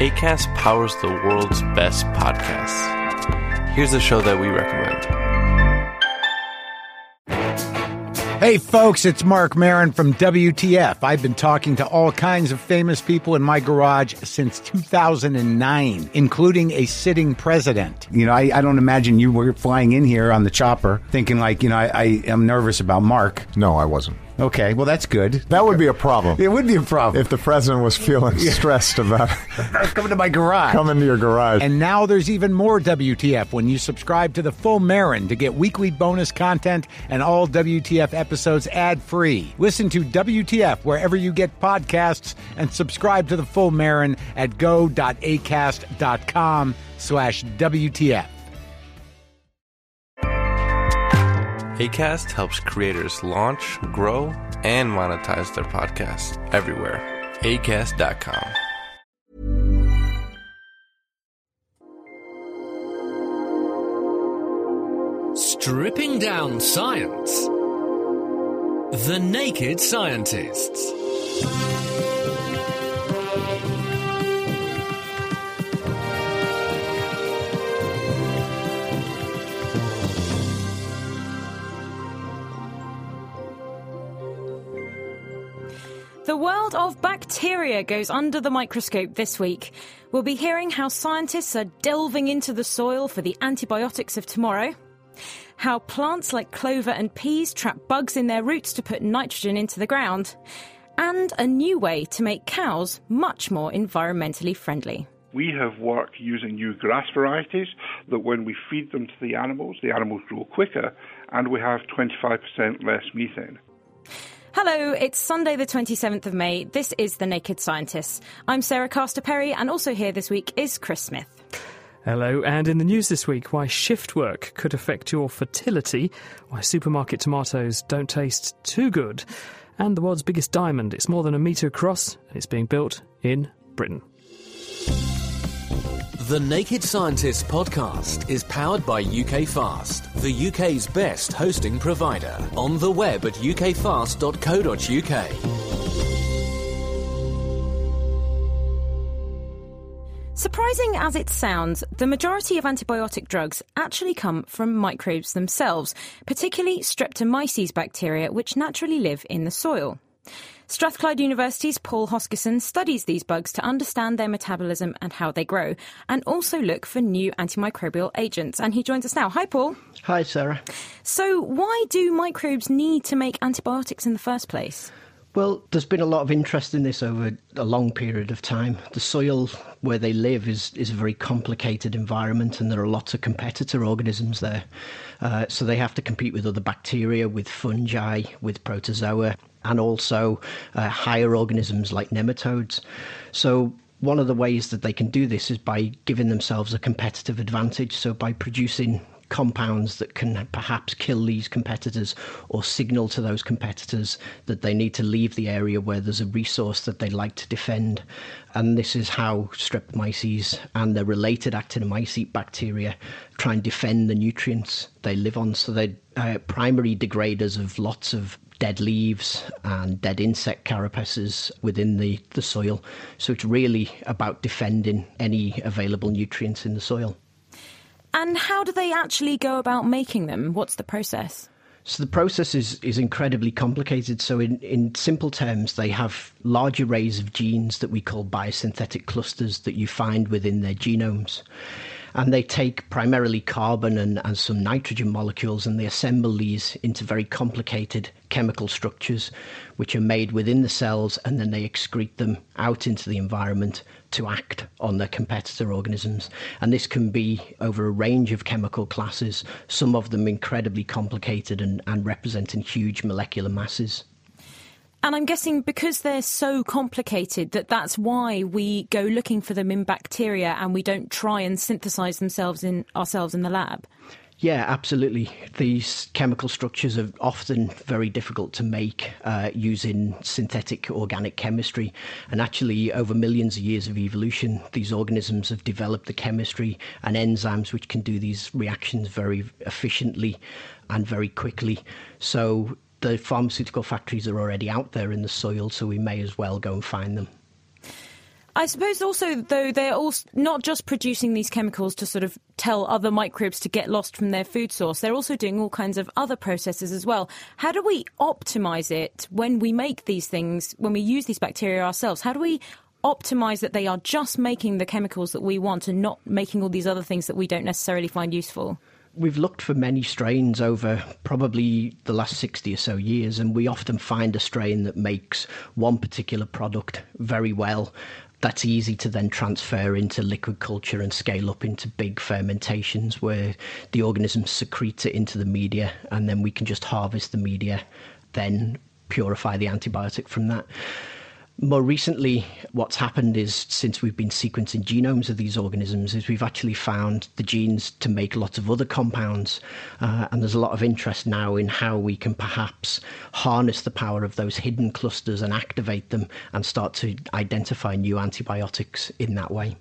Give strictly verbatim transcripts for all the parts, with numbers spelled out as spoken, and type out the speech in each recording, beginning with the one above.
Acast powers the world's best podcasts. Here's a show that we recommend. Hey folks, it's Mark Maron from W T F. I've been talking to all kinds of famous people in my garage since two thousand nine, including a sitting president. You know, I, I don't imagine you were flying in here on the chopper thinking like, you know, I, I am nervous about Mark. No, I wasn't. Okay, well, that's good. That would be a problem. It would be a problem. If the president was feeling stressed about coming to my garage. Coming to your garage. And now there's even more W T F when you subscribe to the full Maron to get weekly bonus content and all W T F episodes ad-free. Listen to W T F wherever you get podcasts and subscribe to the full Maron at go.acast.com slash WTF. Acast helps creators launch, grow, and monetize their podcasts everywhere. Acast dot com. Stripping down science. The Naked Scientists. The world of bacteria goes under the microscope this week. We'll be hearing how scientists are delving into the soil for the antibiotics of tomorrow, how plants like clover and peas trap bugs in their roots to put nitrogen into the ground, and a new way to make cows much more environmentally friendly. We have worked using new grass varieties that when we feed them to the animals, the animals grow quicker, and we have twenty-five percent less methane. Hello, it's Sunday the twenty-seventh of May. This is The Naked Scientists. I'm Sarah Castor-Perry, and also here this week is Chris Smith. Hello, and in the news this week, why shift work could affect your fertility, why supermarket tomatoes don't taste too good, and the world's biggest diamond. It's more than a metre across, and it's being built in Britain. The Naked Scientists podcast is powered by U K Fast, the U K's best hosting provider. On the web at u k fast dot co dot u k. Surprising as it sounds, the majority of antibiotic drugs actually come from microbes themselves, particularly Streptomyces bacteria, which naturally live in the soil. Strathclyde University's Paul Hoskisson studies these bugs to understand their metabolism and how they grow, and also look for new antimicrobial agents. And he joins us now. Hi, Paul. Hi, Sarah. So why do microbes need to make antibiotics in the first place? Well, there's been a lot of interest in this over a long period of time. The soil where they live is, is a very complicated environment, and there are lots of competitor organisms there. Uh, so they have to compete with other bacteria, with fungi, with protozoa, and also uh, higher organisms like nematodes. So one of the ways that they can do this is by giving themselves a competitive advantage, so by producing compounds that can perhaps kill these competitors or signal to those competitors that they need to leave the area where there's a resource that they like to defend. And this is how Streptomyces and the related actinomycete bacteria try and defend the nutrients they live on. So they're uh, primary degraders of lots of dead leaves and dead insect carapaces within the, the soil. So it's really about defending any available nutrients in the soil. And how do they actually go about making them? What's the process? So the process is, is incredibly complicated. So in, in simple terms, they have large arrays of genes that we call biosynthetic clusters that you find within their genomes. And they take primarily carbon and, and some nitrogen molecules, and they assemble these into very complicated chemical structures, which are made within the cells, and then they excrete them out into the environment to act on their competitor organisms. And this can be over a range of chemical classes, some of them incredibly complicated and, and representing huge molecular masses. And I'm guessing because they're so complicated that that's why we go looking for them in bacteria and we don't try and synthesize themselves in ourselves in the lab. Yeah, absolutely. These chemical structures are often very difficult to make uh, using synthetic organic chemistry. And actually, over millions of years of evolution, these organisms have developed the chemistry and enzymes which can do these reactions very efficiently and very quickly. So the pharmaceutical factories are already out there in the soil, so we may as well go and find them. I suppose also, though, they're also not just producing these chemicals to sort of tell other microbes to get lost from their food source. They're also doing all kinds of other processes as well. How do we optimise it when we make these things, when we use these bacteria ourselves? How do we optimise that they are just making the chemicals that we want and not making all these other things that we don't necessarily find useful? We've looked for many strains over probably the last sixty or so years, and we often find a strain that makes one particular product very well. That's easy to then transfer into liquid culture and scale up into big fermentations where the organisms secrete it into the media, and then we can just harvest the media, then purify the antibiotic from that. More recently, what's happened is, since we've been sequencing genomes of these organisms, is we've actually found the genes to make lots of other compounds. Uh, and there's a lot of interest now in how we can perhaps harness the power of those hidden clusters and activate them and start to identify new antibiotics in that way.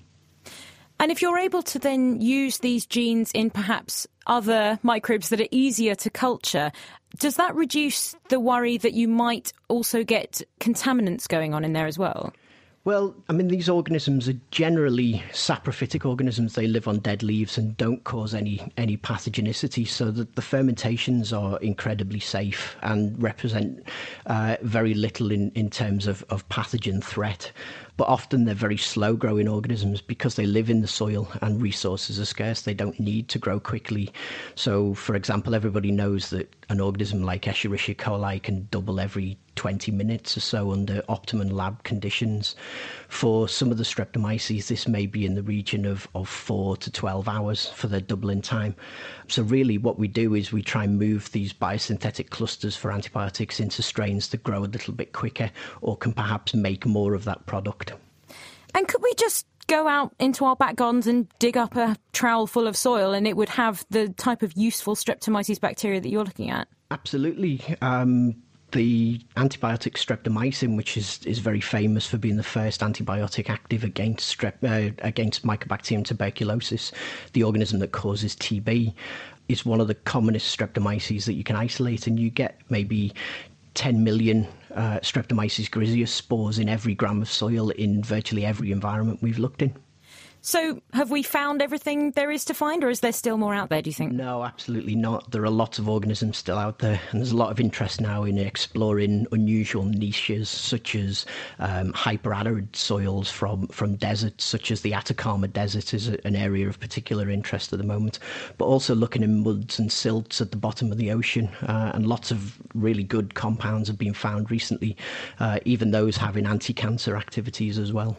And if you're able to then use these genes in perhaps other microbes that are easier to culture, does that reduce the worry that you might also get contaminants going on in there as well? Well, I mean, these organisms are generally saprophytic organisms. They live on dead leaves and don't cause any any pathogenicity, so that the fermentations are incredibly safe and represent uh, very little in, in terms of, of pathogen threat. But often they're very slow-growing organisms because they live in the soil and resources are scarce. They don't need to grow quickly. So, for example, everybody knows that an organism like Escherichia coli can double every twenty minutes or so under optimum lab conditions. For some of the Streptomyces, this may be in the region of, of four to twelve hours for their doubling time. So really what we do is we try and move these biosynthetic clusters for antibiotics into strains that grow a little bit quicker or can perhaps make more of that product. And could we just go out into our back gardens and dig up a trowel full of soil and it would have the type of useful Streptomyces bacteria that you're looking at? Absolutely. Um, the antibiotic streptomycin, which is, is very famous for being the first antibiotic active against strep, uh, against Mycobacterium tuberculosis, the organism that causes T B, is one of the commonest streptomyces that you can isolate, and you get maybe ten million uh, Streptomyces griseus spores in every gram of soil in virtually every environment we've looked in. So have we found everything there is to find, or is there still more out there, do you think? No, absolutely not. There are lots of organisms still out there, and there's a lot of interest now in exploring unusual niches, such as um, hyperarid soils from, from deserts, such as the Atacama Desert is an area of particular interest at the moment, but also looking in muds and silts at the bottom of the ocean, uh, and lots of really good compounds have been found recently, uh, even those having anti-cancer activities as well.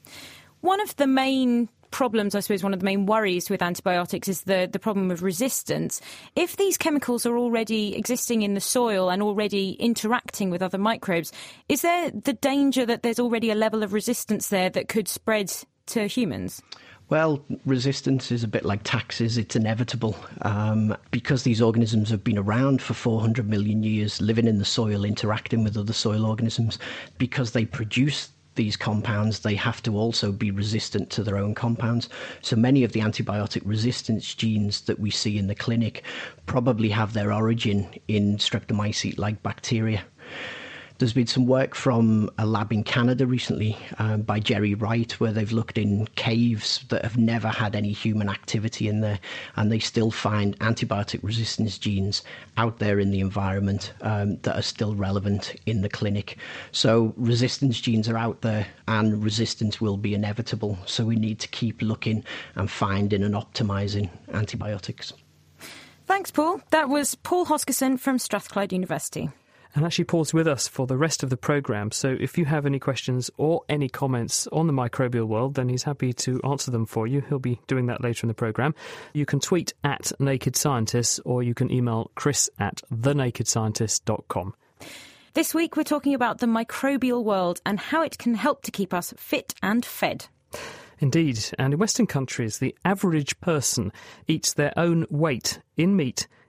One of the main problems, I suppose, one of the main worries with antibiotics is the, the problem of resistance. If these chemicals are already existing in the soil and already interacting with other microbes, is there the danger that there's already a level of resistance there that could spread to humans? Well, resistance is a bit like taxes. It's inevitable. Um, because these organisms have been around for four hundred million years, living in the soil, interacting with other soil organisms, because they produce these compounds, they have to also be resistant to their own compounds. So many of the antibiotic resistance genes that we see in the clinic probably have their origin in Streptomyces-like bacteria. There's been some work from a lab in Canada recently um, by Jerry Wright, where they've looked in caves that have never had any human activity in there, and they still find antibiotic resistance genes out there in the environment um, that are still relevant in the clinic. So resistance genes are out there, and resistance will be inevitable. So we need to keep looking and finding and optimizing antibiotics. Thanks, Paul. That was Paul Hoskisson from Strathclyde University. And actually, Paul's with us for the rest of the programme, so if you have any questions or any comments on the microbial world, then he's happy to answer them for you. He'll be doing that later in the programme. You can tweet at Naked Scientists, or you can email chris at the naked scientist dot com. This week we're talking about the microbial world and how it can help to keep us fit and fed. Indeed, and in Western countries, the average person eats their own weight in meat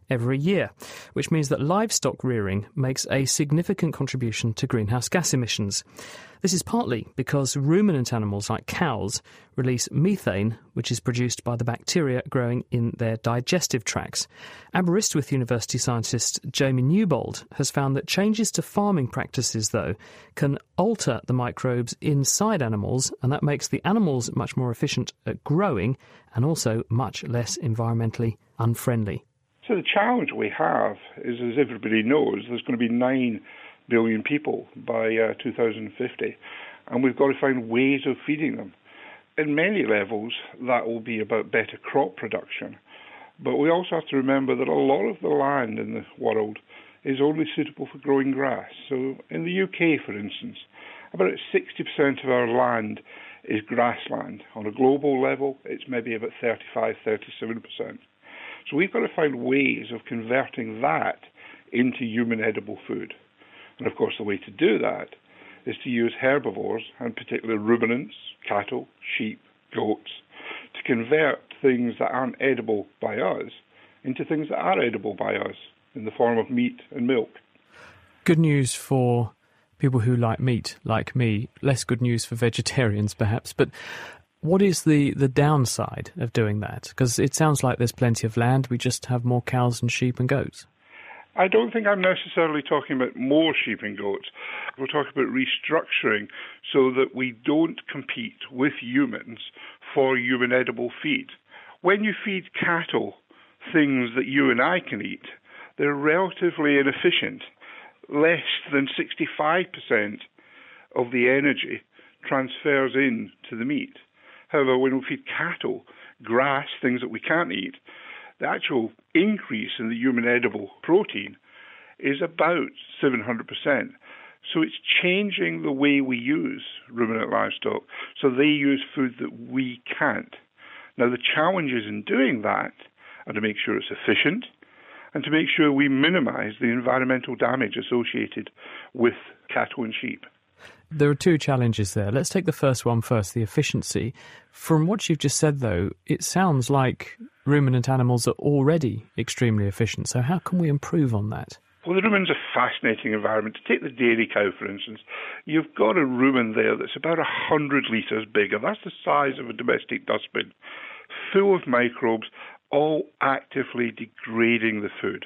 every year, which means that livestock rearing makes a significant contribution to greenhouse gas emissions. This is partly because ruminant animals like cows release methane, which is produced by the bacteria growing in their digestive tracts. Aberystwyth University scientist Jamie Newbold has found that changes to farming practices, though, can alter the microbes inside animals, and that makes the animals much more efficient at growing and also much less environmentally unfriendly. So the challenge we have is, as everybody knows, there's going to be nine billion people by uh, two thousand fifty, and we've got to find ways of feeding them. In many levels, that will be about better crop production, but we also have to remember that a lot of the land in the world is only suitable for growing grass. So in the U K, for instance, about sixty percent of our land is grassland. On a global level, it's maybe about thirty-five, thirty-seven percent. So we've got to find ways of converting that into human edible food. And of course, the way to do that is to use herbivores, and particularly ruminants, cattle, sheep, goats, to convert things that aren't edible by us into things that are edible by us in the form of meat and milk. Good news for people who like meat, like me. Less good news for vegetarians, perhaps. But what is the, the downside of doing that? Because it sounds like there's plenty of land. We just have more cows and sheep and goats. I don't think I'm necessarily talking about more sheep and goats. We're talking about restructuring so that we don't compete with humans for human edible feed. When you feed cattle things that you and I can eat, they're relatively inefficient. Less than sixty-five percent of the energy transfers in to the meat. However, when we feed cattle grass, things that we can't eat, the actual increase in the human edible protein is about seven hundred percent. So it's changing the way we use ruminant livestock, so they use food that we can't. Now, the challenges in doing that are to make sure it's efficient and to make sure we minimize the environmental damage associated with cattle and sheep. There are two challenges there. Let's take the first one first, the efficiency. From what you've just said, though, it sounds like ruminant animals are already extremely efficient. So how can we improve on that? Well, the rumen's a fascinating environment. To take the dairy cow, for instance, you've got a rumen there that's about one hundred litres bigger. That's the size of a domestic dustbin, full of microbes, all actively degrading the food.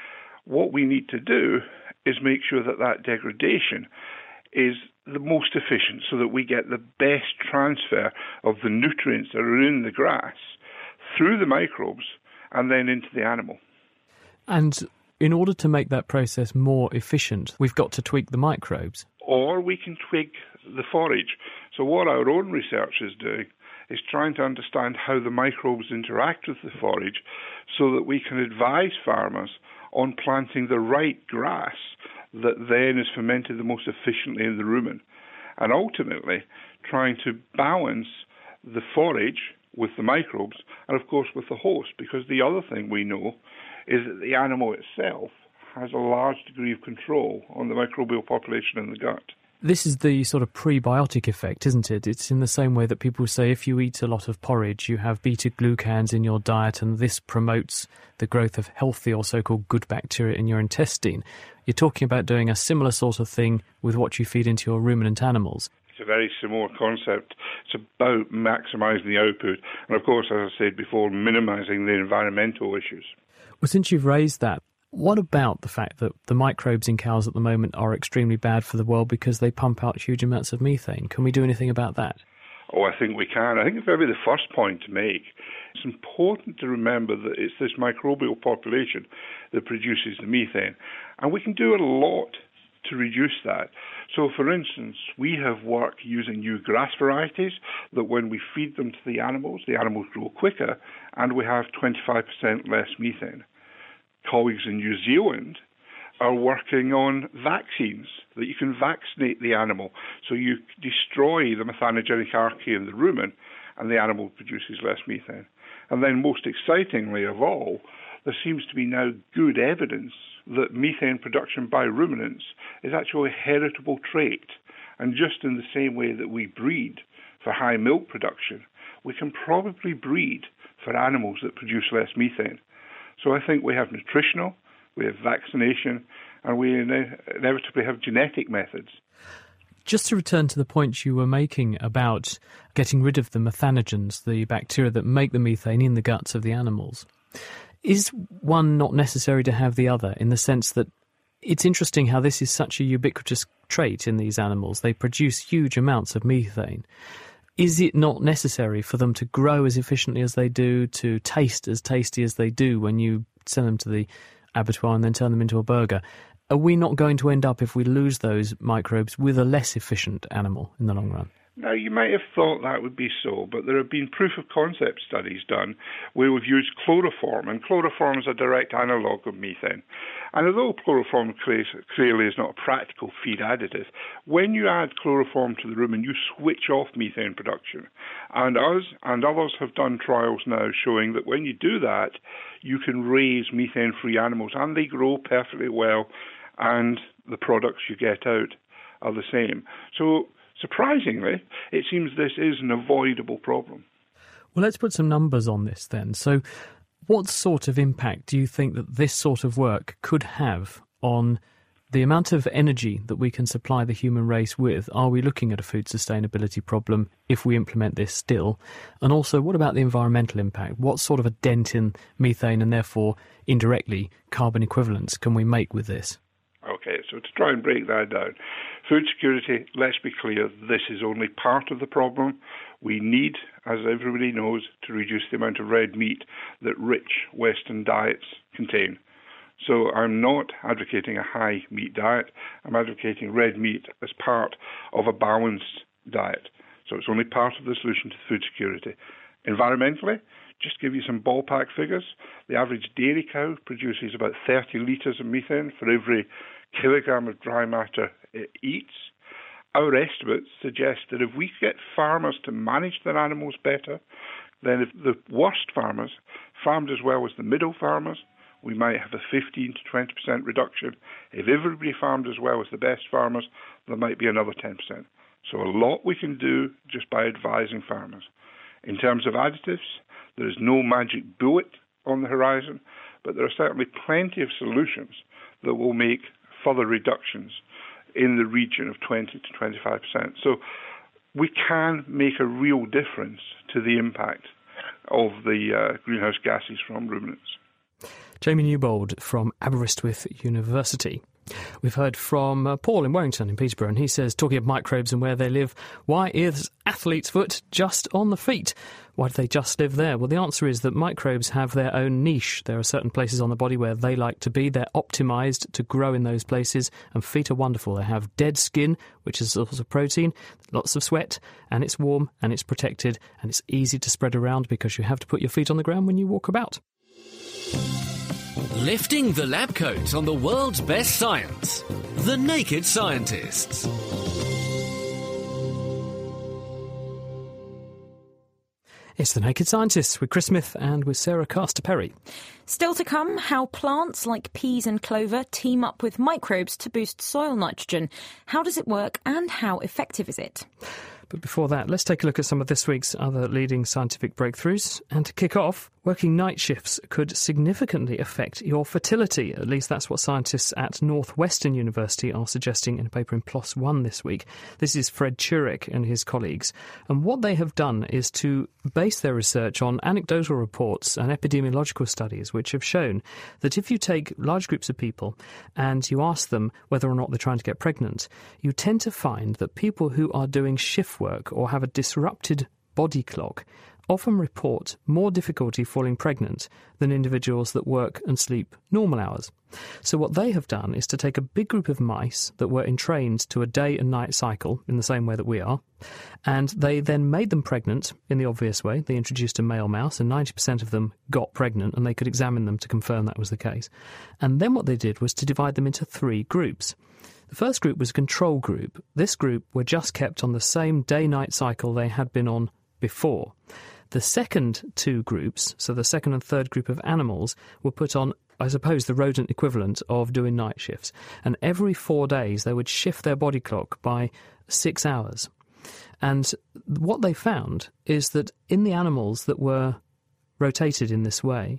What we need to do is make sure that that degradation is the most efficient so that we get the best transfer of the nutrients that are in the grass through the microbes and then into the animal. And in order to make that process more efficient, we've got to tweak the microbes. Or we can tweak the forage. So what our own research is doing is trying to understand how the microbes interact with the forage so that we can advise farmers on planting the right grass that then is fermented the most efficiently in the rumen, and ultimately trying to balance the forage with the microbes and, of course, with the host, because the other thing we know is that the animal itself has a large degree of control on the microbial population in the gut. This is the sort of prebiotic effect, isn't it? It's in the same way that people say if you eat a lot of porridge, you have beta-glucans in your diet, and this promotes the growth of healthy or so-called good bacteria in your intestine. You're talking about doing a similar sort of thing with what you feed into your ruminant animals. It's a very similar concept. It's about maximising the output and, of course, as I said before, minimising the environmental issues. Well, since you've raised that, what about the fact that the microbes in cows at the moment are extremely bad for the world because they pump out huge amounts of methane? Can we do anything about that? Oh, I think we can. I think it's maybe the first point to make. It's important to remember that it's this microbial population that produces the methane. And we can do a lot to reduce that. So, for instance, we have worked using new grass varieties that when we feed them to the animals, the animals grow quicker and we have twenty-five percent less methane. Colleagues in New Zealand are working on vaccines that you can vaccinate the animal so you destroy the methanogenic archaea in the rumen and the animal produces less methane. And then most excitingly of all, there seems to be now good evidence that methane production by ruminants is actually a heritable trait. And just in the same way that we breed for high milk production, we can probably breed for animals that produce less methane. So I think we have nutritional, we have vaccination, and we inevitably have genetic methods. Just to return to the point you were making about getting rid of the methanogens, the bacteria that make the methane in the guts of the animals, is one not necessary to have the other, in the sense that it's interesting how this is such a ubiquitous trait in these animals. They produce huge amounts of methane. Is it not necessary for them to grow as efficiently as they do, to taste as tasty as they do when you send them to the abattoir and then turn them into a burger? Are we not going to end up, if we lose those microbes, with a less efficient animal in the long run? Now, you might have thought that would be so, but there have been proof-of-concept studies done where we've used chloroform, and chloroform is a direct analogue of methane. And although chloroform clearly is not a practical feed additive, when you add chloroform to the rumen, you switch off methane production. And us and others have done trials now showing that when you do that, you can raise methane-free animals, and they grow perfectly well, and the products you get out are the same. So, surprisingly, it seems this is an avoidable problem. Well, let's put some numbers on this then. So what sort of impact do you think that this sort of work could have on the amount of energy that we can supply the human race with? Are we looking at a food sustainability problem if we implement this still? And also, what about the environmental impact? What sort of a dent in methane and therefore indirectly carbon equivalents can we make with this? Okay, so to try and break that down, food security, let's be clear, this is only part of the problem. We need, as everybody knows, to reduce the amount of red meat that rich Western diets contain. So I'm not advocating a high meat diet. I'm advocating red meat as part of a balanced diet. So it's only part of the solution to food security. Environmentally, just give you some ballpark figures. The average dairy cow produces about thirty litres of methane for every kilogram of dry matter it eats. Our estimates suggest that if we get farmers to manage their animals better, then if the worst farmers farmed as well as the middle farmers, we might have a fifteen to twenty percent reduction. If everybody farmed as well as the best farmers, there might be another ten percent. So a lot we can do just by advising farmers. In terms of additives, there is no magic bullet on the horizon, but there are certainly plenty of solutions that will make further reductions in the region of twenty to twenty-five percent. So we can make a real difference to the impact of the uh, greenhouse gases from ruminants. Jamie Newbold from Aberystwyth University. We've heard from uh, Paul in Warrington in Peterborough, and he says, talking of microbes and where they live, why is athlete's foot just on the feet? Why do they just live there? Well, the answer is that microbes have their own niche. There are certain places on the body where they like to be. They're optimised to grow in those places, and feet are wonderful. They have dead skin, which is a source of protein, lots of sweat, and it's warm, and it's protected, and it's easy to spread around because you have to put your feet on the ground when you walk about. Lifting the lab coat on the world's best science. The Naked Scientists. It's The Naked Scientists with Chris Smith and with Sarah Castor-Perry. Still to come, how plants like peas and clover team up with microbes to boost soil nitrogen. How does it work and how effective is it? But before that, let's take a look at some of this week's other leading scientific breakthroughs. And to kick off, working night shifts could significantly affect your fertility. At least that's what scientists at Northwestern University are suggesting in a paper in PLOS One this week. This is Fred Turek and his colleagues. And what they have done is to base their research on anecdotal reports and epidemiological studies which have shown that if you take large groups of people and you ask them whether or not they're trying to get pregnant, you tend to find that people who are doing shift work or have a disrupted body clock often report more difficulty falling pregnant than individuals that work and sleep normal hours. So what they have done is to take a big group of mice that were entrained to a day and night cycle in the same way that we are, and they then made them pregnant in the obvious way. They introduced a male mouse, and ninety percent of them got pregnant, and they could examine them to confirm that was the case. And then what they did was to divide them into three groups. The first group was a control group. This group were just kept on the same day-night cycle they had been on before. The second two groups, so the second and third group of animals, were put on, I suppose, the rodent equivalent of doing night shifts. And every four days they would shift their body clock by six hours. And what they found is that in the animals that were rotated in this way,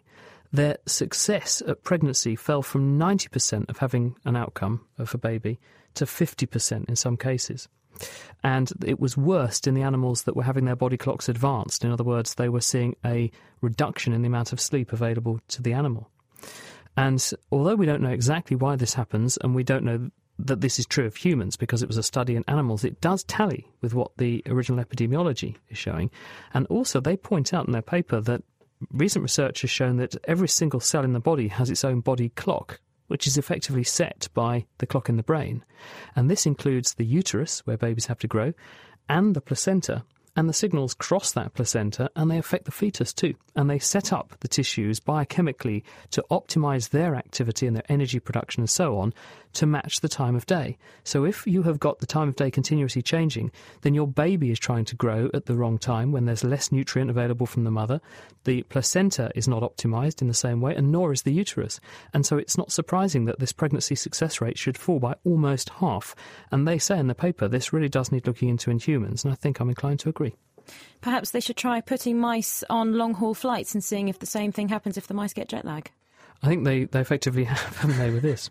their success at pregnancy fell from ninety percent of having an outcome of a baby to fifty percent in some cases. And it was worst in the animals that were having their body clocks advanced. In other words, they were seeing a reduction in the amount of sleep available to the animal. And although we don't know exactly why this happens, and we don't know that this is true of humans because it was a study in animals, it does tally with what the original epidemiology is showing. And also they point out in their paper that recent research has shown that every single cell in the body has its own body clock, which is effectively set by the clock in the brain. And this includes the uterus, where babies have to grow, and the placenta. And the signals cross that placenta and they affect the fetus too. And they set up the tissues biochemically to optimise their activity and their energy production and so on to match the time of day. So if you have got the time of day continuously changing, then your baby is trying to grow at the wrong time when there's less nutrient available from the mother. The placenta is not optimised in the same way, and nor is the uterus. And so it's not surprising that this pregnancy success rate should fall by almost half. And they say in the paper this really does need looking into in humans, and I think I'm inclined to agree. Perhaps they should try putting mice on long-haul flights and seeing if the same thing happens if the mice get jet lag. I think they, they effectively have, haven't they, with this?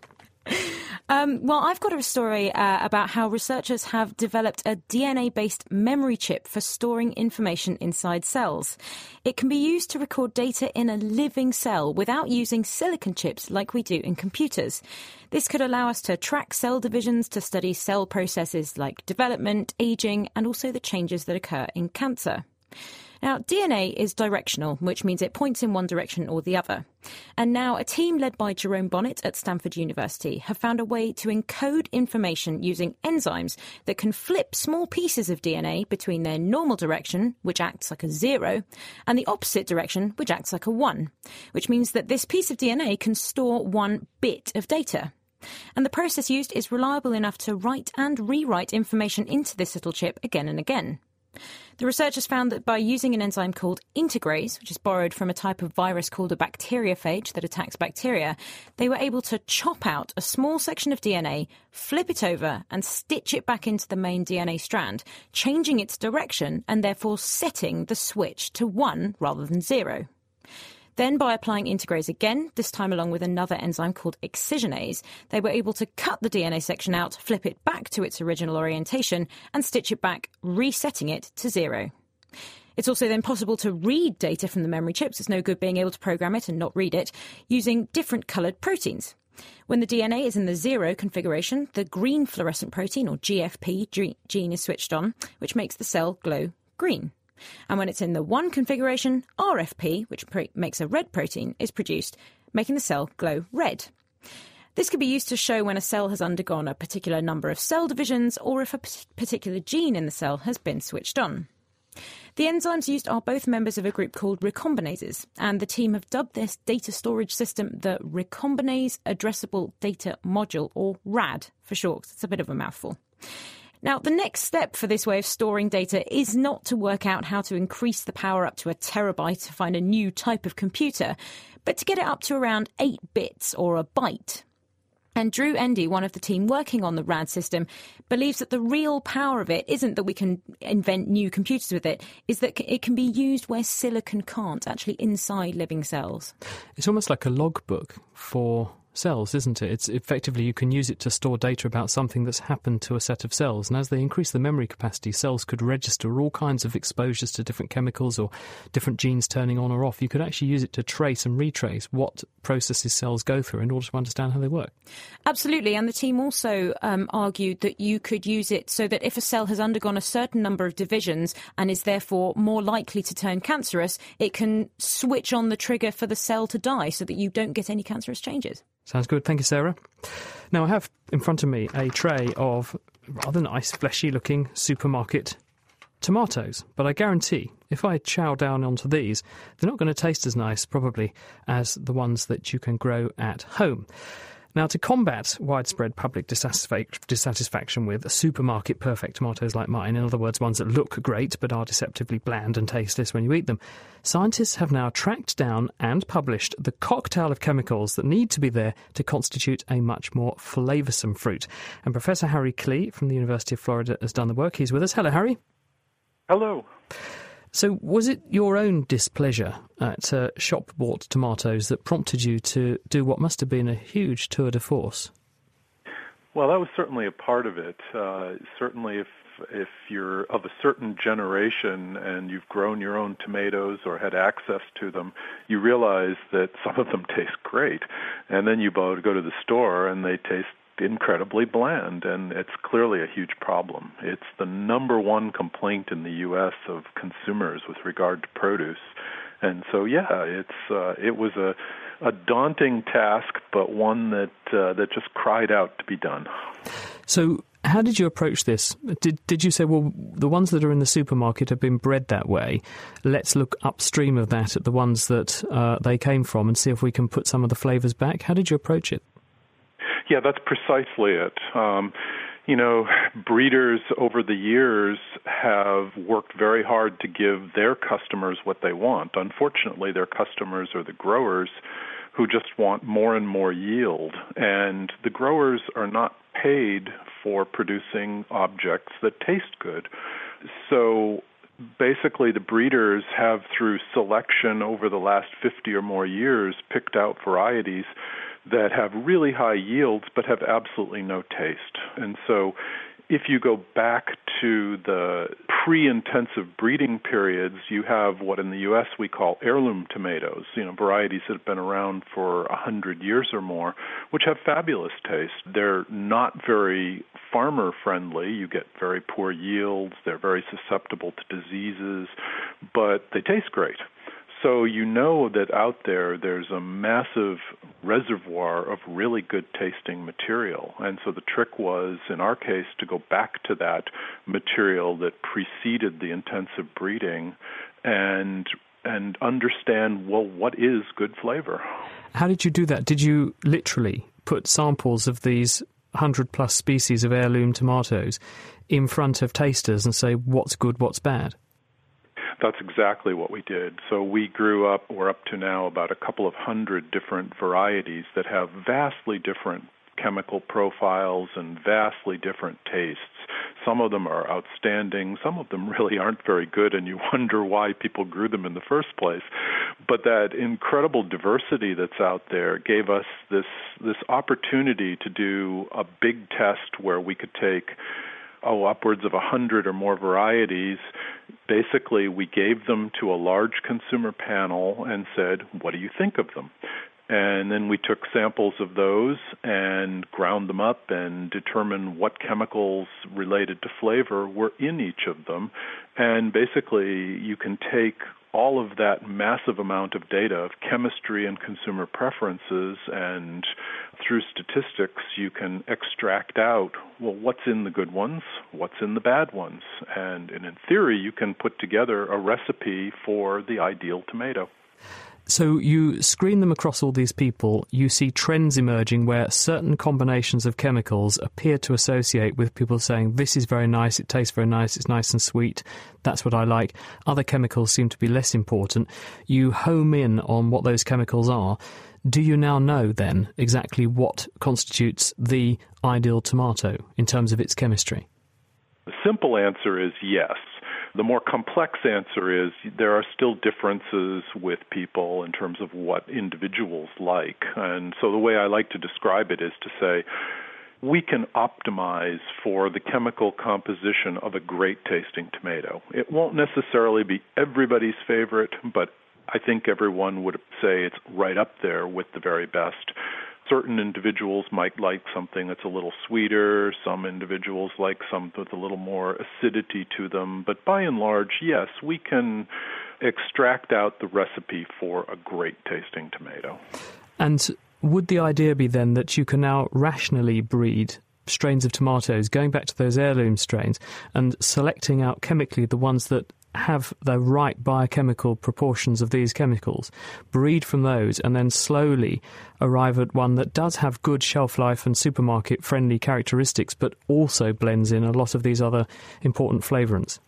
Um, well, I've got a story uh, about how researchers have developed a D N A-based memory chip for storing information inside cells. It can be used to record data in a living cell without using silicon chips like we do in computers. This could allow us to track cell divisions, to study cell processes like development, aging, and also the changes that occur in cancer. Now, D N A is directional, which means it points in one direction or the other. And now a team led by Jerome Bonnet at Stanford University have found a way to encode information using enzymes that can flip small pieces of D N A between their normal direction, which acts like a zero, and the opposite direction, which acts like a one, which means that this piece of D N A can store one bit of data. And the process used is reliable enough to write and rewrite information into this little chip again and again. The researchers found that by using an enzyme called integrase, which is borrowed from a type of virus called a bacteriophage that attacks bacteria, they were able to chop out a small section of D N A, flip it over and stitch it back into the main D N A strand, changing its direction and therefore setting the switch to one rather than zero. Then, by applying integrase again, this time along with another enzyme called excisionase, they were able to cut the D N A section out, flip it back to its original orientation, and stitch it back, resetting it to zero. It's also then possible to read data from the memory chips. It's no good being able to program it and not read it, using different coloured proteins. When the D N A is in the zero configuration, the green fluorescent protein, or G F P, gene is switched on, which makes the cell glow green. And when it's in the one configuration, R F P, which pre- makes a red protein, is produced, making the cell glow red. This could be used to show when a cell has undergone a particular number of cell divisions or if a p- particular gene in the cell has been switched on. The enzymes used are both members of a group called recombinases, and the team have dubbed this data storage system the Recombinase Addressable Data Module, or R A D for short. It's a bit of a mouthful. Now, the next step for this way of storing data is not to work out how to increase the power up to a terabyte to find a new type of computer, but to get it up to around eight bits or a byte. And Drew Endy, one of the team working on the R A D system, believes that the real power of it isn't that we can invent new computers with it, is that it can be used where silicon can't, actually inside living cells. It's almost like a logbook for cells, isn't it? It's effectively, you can use it to store data about something that's happened to a set of cells, and as they increase the memory capacity, cells could register all kinds of exposures to different chemicals or different genes turning on or off. You could actually use it to trace and retrace what processes cells go through in order to understand how they work. Absolutely, and the team also um, argued that you could use it so that if a cell has undergone a certain number of divisions and is therefore more likely to turn cancerous, it can switch on the trigger for the cell to die so that you don't get any cancerous changes. Sounds good. Thank you, Sarah. Now, I have in front of me a tray of rather nice, fleshy-looking supermarket tomatoes. But I guarantee, if I chow down onto these, they're not going to taste as nice, probably, as the ones that you can grow at home. Now, to combat widespread public dissatisfac- dissatisfaction with supermarket perfect tomatoes like mine, in other words, ones that look great but are deceptively bland and tasteless when you eat them, scientists have now tracked down and published the cocktail of chemicals that need to be there to constitute a much more flavoursome fruit. And Professor Harry Klee from the University of Florida has done the work. He's with us. Hello, Harry. Hello. So was it your own displeasure at uh, shop-bought tomatoes that prompted you to do what must have been a huge tour de force? Well, that was certainly a part of it. Uh, certainly if if you're of a certain generation and you've grown your own tomatoes or had access to them, you realize that some of them taste great. And then you go to the store and they taste incredibly bland, and it's clearly a huge problem. It's the number one complaint in the U S of consumers with regard to produce. And so, yeah, it's uh, it was a, a daunting task, but one that uh, that just cried out to be done. So how did you approach this? Did did you say, well, the ones that are in the supermarket have been bred that way, let's look upstream of that at the ones that uh, they came from and see if we can put some of the flavours back? How did you approach it? Yeah, that's precisely it. Um, you know, breeders over the years have worked very hard to give their customers what they want. Unfortunately, their customers are the growers who just want more and more yield. And the growers are not paid for producing objects that taste good. So basically, the breeders have, through selection over the last fifty or more years, picked out varieties that have really high yields but have absolutely no taste. And so if you go back to the pre-intensive breeding periods, you have what in the U S we call heirloom tomatoes, you know, varieties that have been around for a hundred years or more, which have fabulous taste. They're not very farmer-friendly. You get very poor yields. They're very susceptible to diseases, but they taste great. So you know that out there there's a massive reservoir of really good tasting material. And so the trick was, in our case, to go back to that material that preceded the intensive breeding and and understand, well, what is good flavor? How did you do that? Did you literally put samples of these one hundred plus species of heirloom tomatoes in front of tasters and say, what's good, what's bad? That's exactly what we did. So we grew up, we're up to now about a couple of hundred different varieties that have vastly different chemical profiles and vastly different tastes. Some of them are outstanding. Some of them really aren't very good, and you wonder why people grew them in the first place. But that incredible diversity that's out there gave us this this opportunity to do a big test where we could take oh, upwards of a hundred or more varieties. Basically, we gave them to a large consumer panel and said, what do you think of them? And then we took samples of those and ground them up and determined what chemicals related to flavor were in each of them. And basically, you can take all of that massive amount of data of chemistry and consumer preferences, and through statistics, you can extract out, well, what's in the good ones, what's in the bad ones. And, and in theory, you can put together a recipe for the ideal tomato. So you screen them across all these people, you see trends emerging where certain combinations of chemicals appear to associate with people saying, this is very nice, it tastes very nice, it's nice and sweet, that's what I like. Other chemicals seem to be less important. You home in on what those chemicals are. Do you now know, then, exactly what constitutes the ideal tomato in terms of its chemistry? The simple answer is yes. The more complex answer is there are still differences with people in terms of what individuals like. And so the way I like to describe it is to say, we can optimize for the chemical composition of a great-tasting tomato. It won't necessarily be everybody's favorite, but I think everyone would say it's right up there with the very best. Certain individuals might like something that's a little sweeter. Some individuals like some with a little more acidity to them. But by and large, yes, we can extract out the recipe for a great-tasting tomato. And would the idea be then that you can now rationally breed strains of tomatoes, going back to those heirloom strains, and selecting out chemically the ones that have the right biochemical proportions of these chemicals, breed from those, and then slowly arrive at one that does have good shelf life and supermarket-friendly characteristics, but also blends in a lot of these other important flavorants?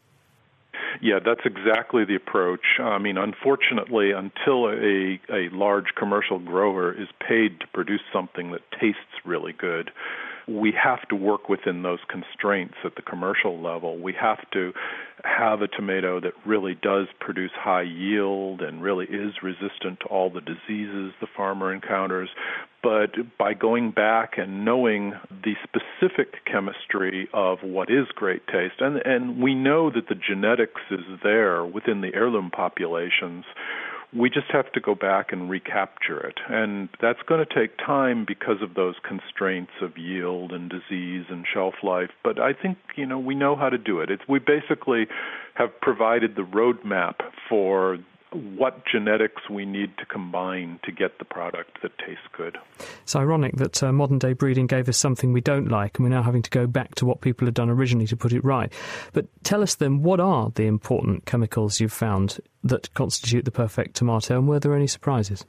Yeah, that's exactly the approach. I mean, unfortunately, until a, a large commercial grower is paid to produce something that tastes really good, we have to work within those constraints at the commercial level. We have to have a tomato that really does produce high yield and really is resistant to all the diseases the farmer encounters. But by going back and knowing the specific chemistry of what is great taste, and, and we know that the genetics is there within the heirloom populations, we just have to go back and recapture it. And that's going to take time because of those constraints of yield and disease and shelf life. But I think, you know, we know how to do it. It's, we basically have provided the roadmap for what genetics we need to combine to get the product that tastes good. It's ironic that uh, modern-day breeding gave us something we don't like, and we're now having to go back to what people had done originally to put it right. But tell us then, what are the important chemicals you've found that constitute the perfect tomato, and were there any surprises?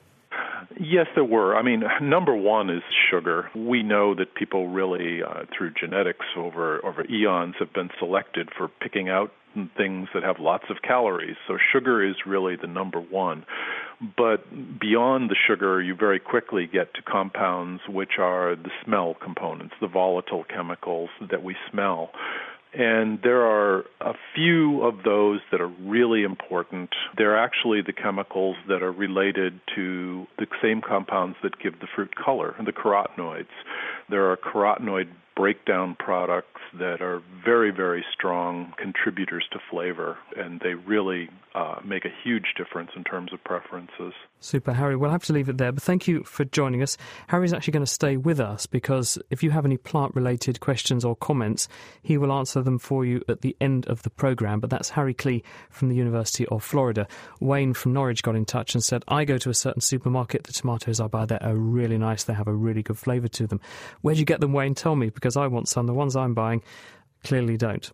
Yes, there were. I mean, number one is sugar. We know that people really, uh, through genetics over, over eons, have been selected for picking out things that have lots of calories. So sugar is really the number one. But beyond the sugar, you very quickly get to compounds which are the smell components, the volatile chemicals that we smell. And there are a few of those that are really important. They're actually the chemicals that are related to the same compounds that give the fruit color, the carotenoids. There are carotenoid breakdown products that are very, very strong contributors to flavor, and they really uh, make a huge difference in terms of preferences. Super, Harry. We'll have to leave it there, but thank you for joining us. Harry's actually going to stay with us because if you have any plant-related questions or comments, he will answer them for you at the end of the programme. But that's Harry Klee from the University of Florida. Wayne from Norwich got in touch and said, I go to a certain supermarket, the tomatoes I buy there are really nice, they have a really good flavour to them. Where do you get them, Wayne? Tell me, because I want some. The ones I'm buying clearly don't.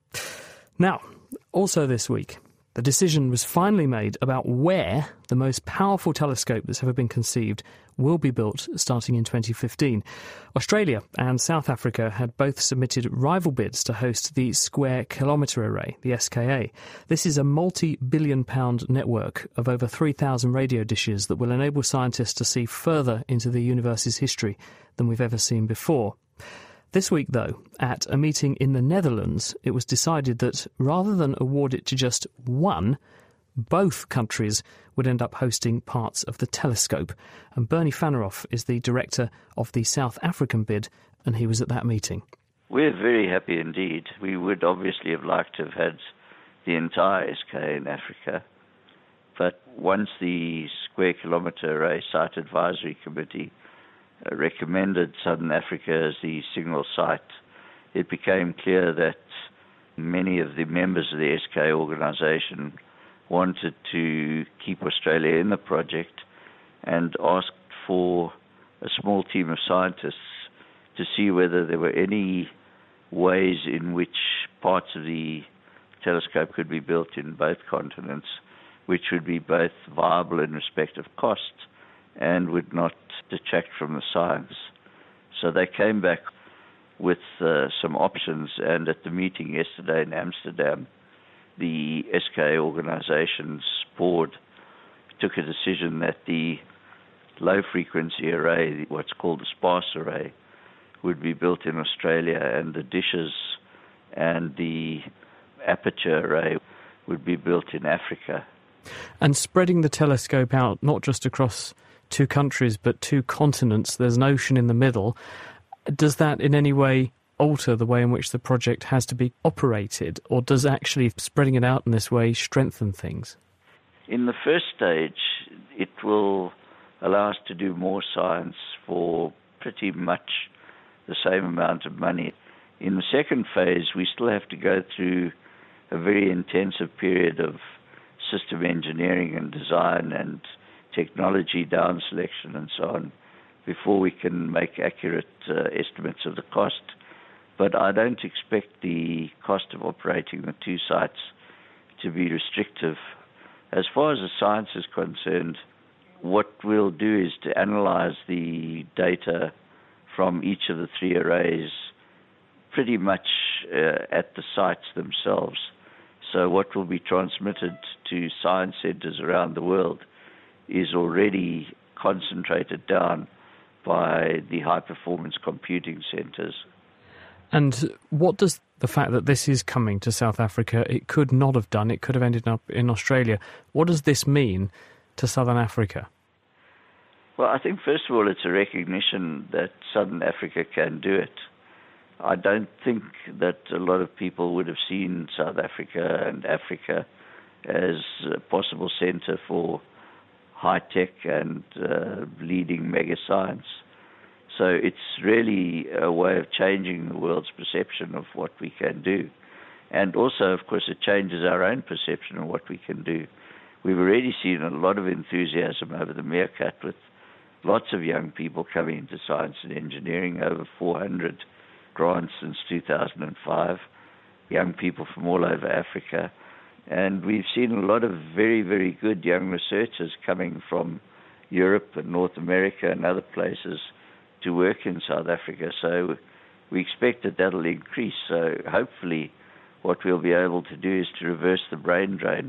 Now, also this week, the decision was finally made about where the most powerful telescope that's ever been conceived will be built starting in twenty fifteen. Australia and South Africa had both submitted rival bids to host the Square Kilometre Array, the S K A. This is a multi-billion pound network of over three thousand radio dishes that will enable scientists to see further into the universe's history than we've ever seen before. This week, though, at a meeting in the Netherlands, it was decided that rather than award it to just one, both countries would end up hosting parts of the telescope. And Bernie Faneroff is the director of the South African bid, and he was at that meeting. We're very happy indeed. We would obviously have liked to have had the entire S K A in Africa. But once the Square Kilometre Array Site Advisory Committee recommended Southern Africa as the single site, it became clear that many of the members of the S K A organization wanted to keep Australia in the project and asked for a small team of scientists to see whether there were any ways in which parts of the telescope could be built in both continents, which would be both viable in respect of cost and would not detract from the science. So they came back with uh, some options, and at the meeting yesterday in Amsterdam, the S K A organization's board took a decision that the low-frequency array, what's called the sparse array, would be built in Australia, and the dishes and the aperture array would be built in Africa. And spreading the telescope out, not just across two countries, but two continents, there's an ocean in the middle. Does that in any way alter the way in which the project has to be operated, or does actually spreading it out in this way strengthen things? In the first stage, it will allow us to do more science for pretty much the same amount of money. In the second phase, we still have to go through a very intensive period of system engineering and design and technology down selection and so on before we can make accurate uh, estimates of the cost. But I don't expect the cost of operating the two sites to be restrictive. As far as the science is concerned, what we'll do is to analyze the data from each of the three arrays pretty much uh, at the sites themselves. So what will be transmitted to science centers around the world is already concentrated down by the high-performance computing centres. And what does the fact that this is coming to South Africa, it could not have done, it could have ended up in Australia, what does this mean to Southern Africa? Well, I think, first of all, it's a recognition that Southern Africa can do it. I don't think that a lot of people would have seen South Africa and Africa as a possible centre for high-tech and uh, leading mega science. So it's really a way of changing the world's perception of what we can do. And also, of course, it changes our own perception of what we can do. We've already seen a lot of enthusiasm over the Meerkat, with lots of young people coming into science and engineering, over four hundred grants since two thousand five, young people from all over Africa. And we've seen a lot of very, very good young researchers coming from Europe and North America and other places to work in South Africa. So we expect that that'll increase. So hopefully what we'll be able to do is to reverse the brain drain.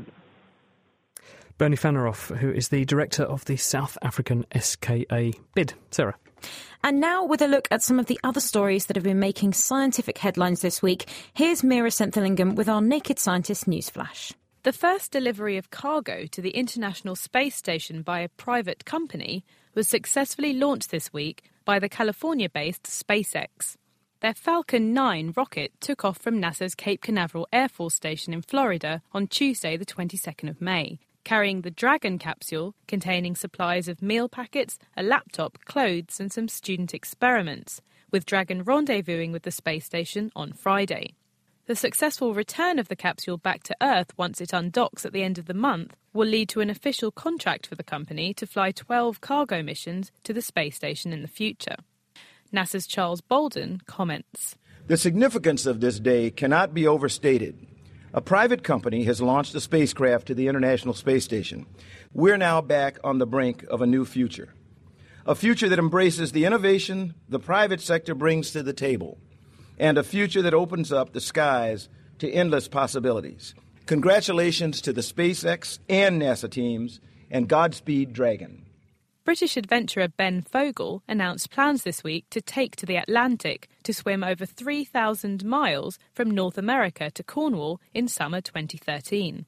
Bernie van der Hoff, who is the director of the South African S K A bid. Sarah. And now, with a look at some of the other stories that have been making scientific headlines this week, here's Meera Senthilingam with our Naked Scientist newsflash. The first delivery of cargo to the International Space Station by a private company was successfully launched this week by the California-based SpaceX. Their Falcon nine rocket took off from NASA's Cape Canaveral Air Force Station in Florida on Tuesday, the twenty-second of May, carrying the Dragon capsule containing supplies of meal packets, a laptop, clothes and some student experiments, with Dragon rendezvousing with the space station on Friday. The successful return of the capsule back to Earth once it undocks at the end of the month will lead to an official contract for the company to fly twelve cargo missions to the space station in the future. NASA's Charles Bolden comments. The significance of this day cannot be overstated. A private company has launched a spacecraft to the International Space Station. We're now back on the brink of a new future. A future that embraces the innovation the private sector brings to the table, and a future that opens up the skies to endless possibilities. Congratulations to the SpaceX and NASA teams, and Godspeed, Dragon. British adventurer Ben Fogle announced plans this week to take to the Atlantic to swim over three thousand miles from North America to Cornwall in summer twenty thirteen.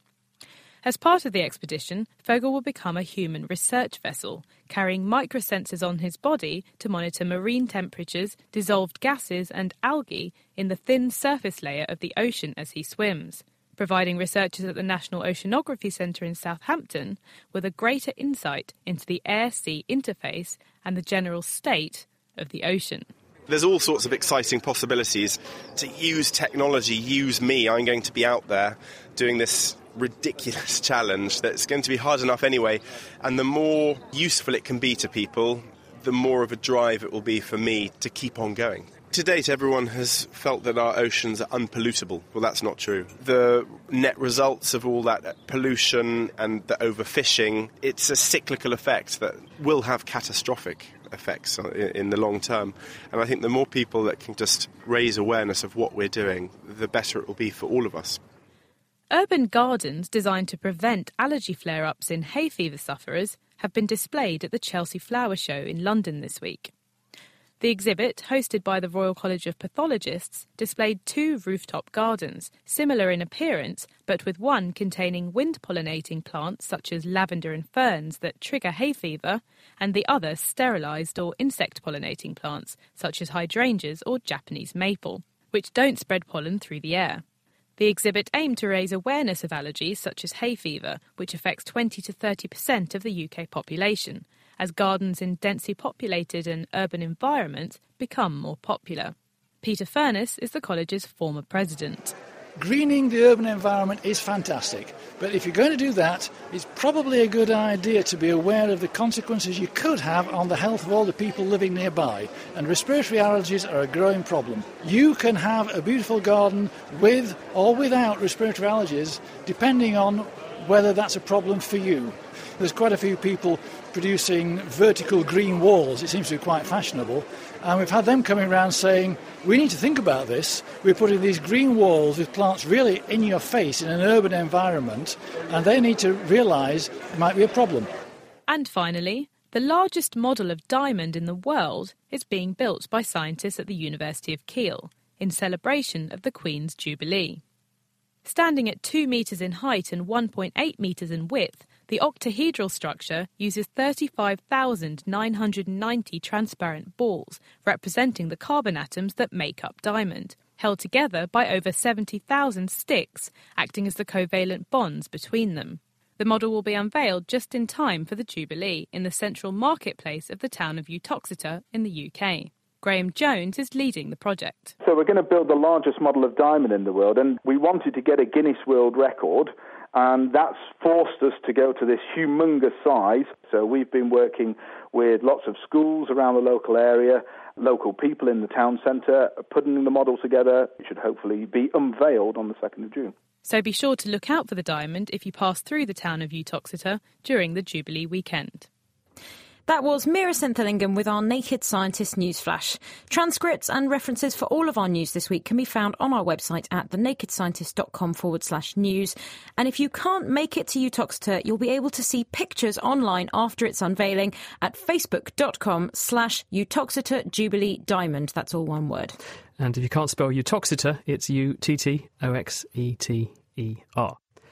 As part of the expedition, Fogle will become a human research vessel, carrying microsensors on his body to monitor marine temperatures, dissolved gases and algae in the thin surface layer of the ocean as he swims, providing researchers at the National Oceanography Centre in Southampton with a greater insight into the air-sea interface and the general state of the ocean. There's all sorts of exciting possibilities to use technology, use me. I'm going to be out there doing this ridiculous challenge that's going to be hard enough anyway. And the more useful it can be to people, the more of a drive it will be for me to keep on going. To date, everyone has felt that our oceans are unpollutable. Well, that's not true. The net results of all that pollution and the overfishing, it's a cyclical effect that will have catastrophic effects in the long term. And I think the more people that can just raise awareness of what we're doing, the better it will be for all of us. Urban gardens designed to prevent allergy flare-ups in hay fever sufferers have been displayed at the Chelsea Flower Show in London this week. The exhibit, hosted by the Royal College of Pathologists, displayed two rooftop gardens, similar in appearance, but with one containing wind-pollinating plants such as lavender and ferns that trigger hay fever, and the other sterilised or insect-pollinating plants such as hydrangeas or Japanese maple, which don't spread pollen through the air. The exhibit aimed to raise awareness of allergies such as hay fever, which affects twenty to thirty percent of the U K population, as gardens in densely populated and urban environments become more popular. Peter Furness is the college's former president. Greening the urban environment is fantastic, but if you're going to do that, it's probably a good idea to be aware of the consequences you could have on the health of all the people living nearby, and respiratory allergies are a growing problem. You can have a beautiful garden with or without respiratory allergies, depending on whether that's a problem for you. There's quite a few people producing vertical green walls. It seems to be quite fashionable. And we've had them coming around saying, we need to think about this. We're putting these green walls with plants really in your face in an urban environment, and they need to realise it might be a problem. And finally, The largest model of diamond in the world is being built by scientists at the University of Kiel in celebration of the Queen's Jubilee. Standing at two metres in height and one point eight metres in width, the octahedral structure uses thirty-five thousand nine hundred ninety transparent balls representing the carbon atoms that make up diamond, held together by over seventy thousand sticks, acting as the covalent bonds between them. The model will be unveiled just in time for the Jubilee in the central marketplace of the town of Uttoxeter in the U K. Graham Jones is leading the project. So we're going to build the largest model of diamond in the world, and we wanted to get a Guinness World Record, and that's forced us to go to this humongous size. So we've been working with lots of schools around the local area, local people in the town centre, putting the model together. It should hopefully be unveiled on the second of June. So be sure to look out for the diamond if you pass through the town of Uttoxeter during the Jubilee weekend. That was Mira Senthilingam with our Naked Scientist Newsflash. Transcripts and references for all of our news this week can be found on our website at thenakedscientist.com forward slash news. And if you can't make it to Uttoxeter, you'll be able to see pictures online after its unveiling at facebook.com slash Uttoxeter Jubilee Diamond. That's all one word. And if you can't spell Uttoxeter, it's U T T O X E T E R.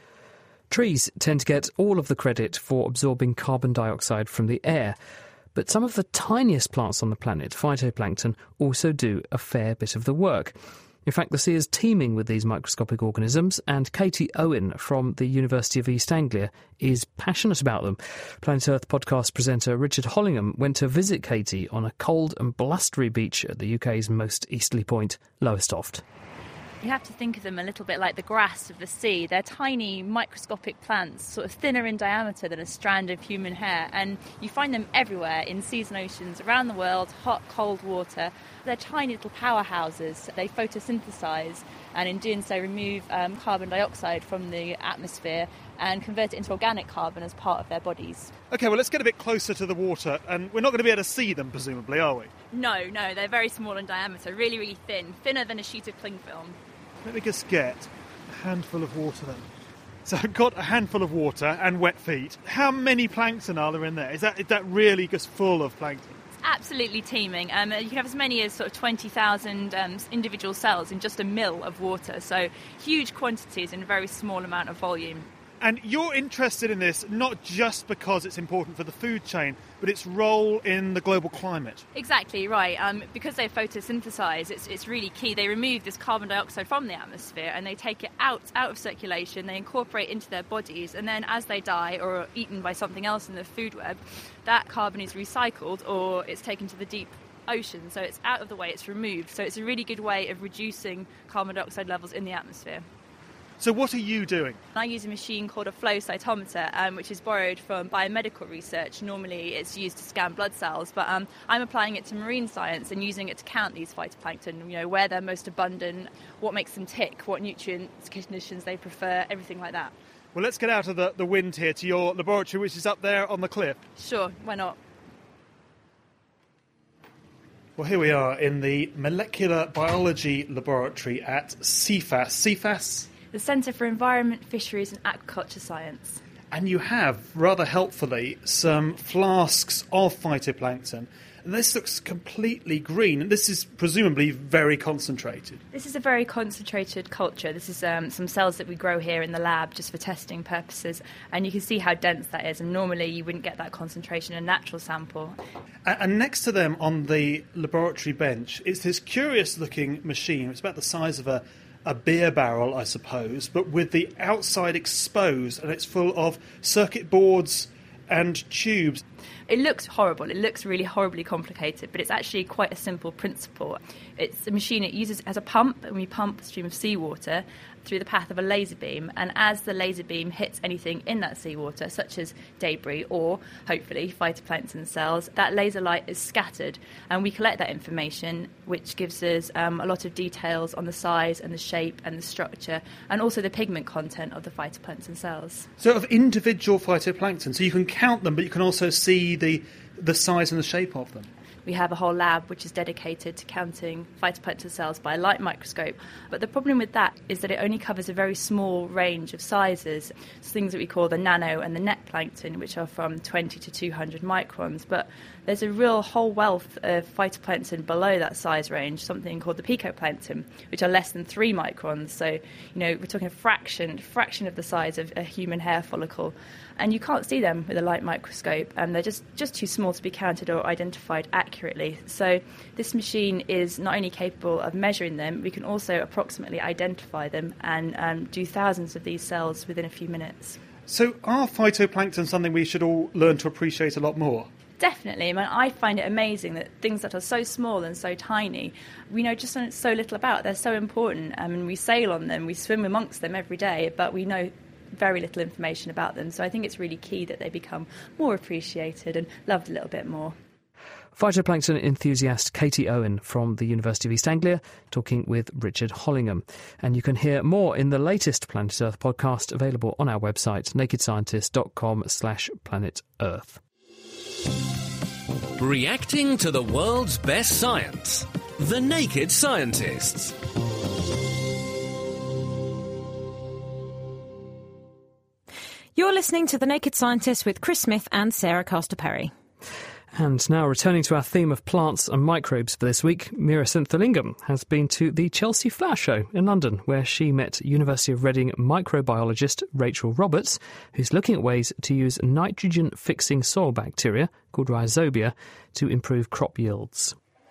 Trees tend to get all of the credit for absorbing carbon dioxide from the air, but some of the tiniest plants on the planet, phytoplankton, also do a fair bit of the work. In fact, the sea is teeming with these microscopic organisms, and Katie Owen from the University of East Anglia is passionate about them. Planet Earth podcast presenter Richard Hollingham went to visit Katie on a cold and blustery beach at the U K's most easterly point, Lowestoft. You have to think of them a little bit like the grass of the sea. They're tiny, microscopic plants, sort of thinner in diameter than a strand of human hair, and you find them everywhere in seas and oceans around the world, hot, cold water. They're tiny little powerhouses. They photosynthesize, and in doing so remove um, carbon dioxide from the atmosphere and convert it into organic carbon as part of their bodies. OK, well, let's get a bit closer to the water, and we're not going to be able to see them, presumably, are we? No, no, they're very small in diameter, really, really thin, thinner than a sheet of cling film. Let me just get a handful of water then. So I've got a handful of water and wet feet. How many plankton are there in there? Is that is that really just full of plankton? It's absolutely teeming. Um, you can have as many as sort of twenty thousand um, individual cells in just a mill of water. So huge quantities in a very small amount of volume. And you're interested in this not just because it's important for the food chain, but its role in the global climate. Exactly right. Um, because they photosynthesize, it's, it's really key. They remove this carbon dioxide from the atmosphere and they take it out, out of circulation. They incorporate into their bodies, and then as they die or are eaten by something else in the food web, that carbon is recycled or it's taken to the deep ocean. So it's out of the way, it's removed. So it's a really good way of reducing carbon dioxide levels in the atmosphere. So what are you doing? I use a machine called a flow cytometer, um, which is borrowed from biomedical research. Normally it's used to scan blood cells, but um, I'm applying it to marine science and using it to count these phytoplankton, you know, where they're most abundant, what makes them tick, what nutrient conditions they prefer, everything like that. Well, let's get out of the, the wind here to your laboratory, which is up there on the cliff. Sure, why not? Well, here we are in the Molecular Biology Laboratory at C F A S. C F A S? The Centre for Environment, Fisheries and Aquaculture Science. And you have, rather helpfully, some flasks of phytoplankton. And this looks completely green. And this is presumably very concentrated. This is a very concentrated culture. This is um, some cells that we grow here in the lab just for testing purposes. And you can see how dense that is. And normally you wouldn't get that concentration in a natural sample. And, and next to them on the laboratory bench is this curious-looking machine. It's about the size of a a beer barrel, I suppose, but with the outside exposed, and it's full of circuit boards and tubes. It looks horrible. It looks really horribly complicated, but it's actually quite a simple principle. It's a machine it uses as a pump, and we pump a stream of seawater through the path of a laser beam, and as the laser beam hits anything in that seawater, such as debris or, hopefully, phytoplankton cells, that laser light is scattered, and we collect that information, which gives us um, a lot of details on the size and the shape and the structure, and also the pigment content of the phytoplankton cells. So of individual phytoplankton, so you can count them, but you can also see the the size and the shape of them. We have a whole lab which is dedicated to counting phytoplankton cells by a light microscope. But the problem with that is that it only covers a very small range of sizes, things that we call the nano and the net phytoplankton, which are from twenty to two hundred microns, but there's a real whole wealth of phytoplankton below that size range, something called the picoplankton, which are less than three microns. So, you know, we're talking a fraction, fraction of the size of a human hair follicle. And you can't see them with a light microscope, and they're just, just too small to be counted or identified accurately. So this machine is not only capable of measuring them, we can also approximately identify them and um, do thousands of these cells within a few minutes. So are phytoplankton something we should all learn to appreciate a lot more? Definitely. I mean, I find it amazing that things that are so small and so tiny, we know just so little about. They're so important. I mean, we sail on them, we swim amongst them every day, but we know very little information about them. So I think it's really key that they become more appreciated and loved a little bit more. Phytoplankton enthusiast Katie Owen from the University of East Anglia talking with Richard Hollingham. And you can hear more in the latest Planet Earth podcast available on our website, nakedscientist.com slash planet Earth. Reacting to the world's best science. The Naked Scientists. You're listening to The Naked Scientist with Chris Smith and Sarah Castor-Perry. And now, returning to our theme of plants and microbes for this week, Meera Senthilingam has been to the Chelsea Flower Show in London, where she met University of Reading microbiologist Rachel Roberts, who's looking at ways to use nitrogen-fixing soil bacteria called Rhizobia to improve crop yields.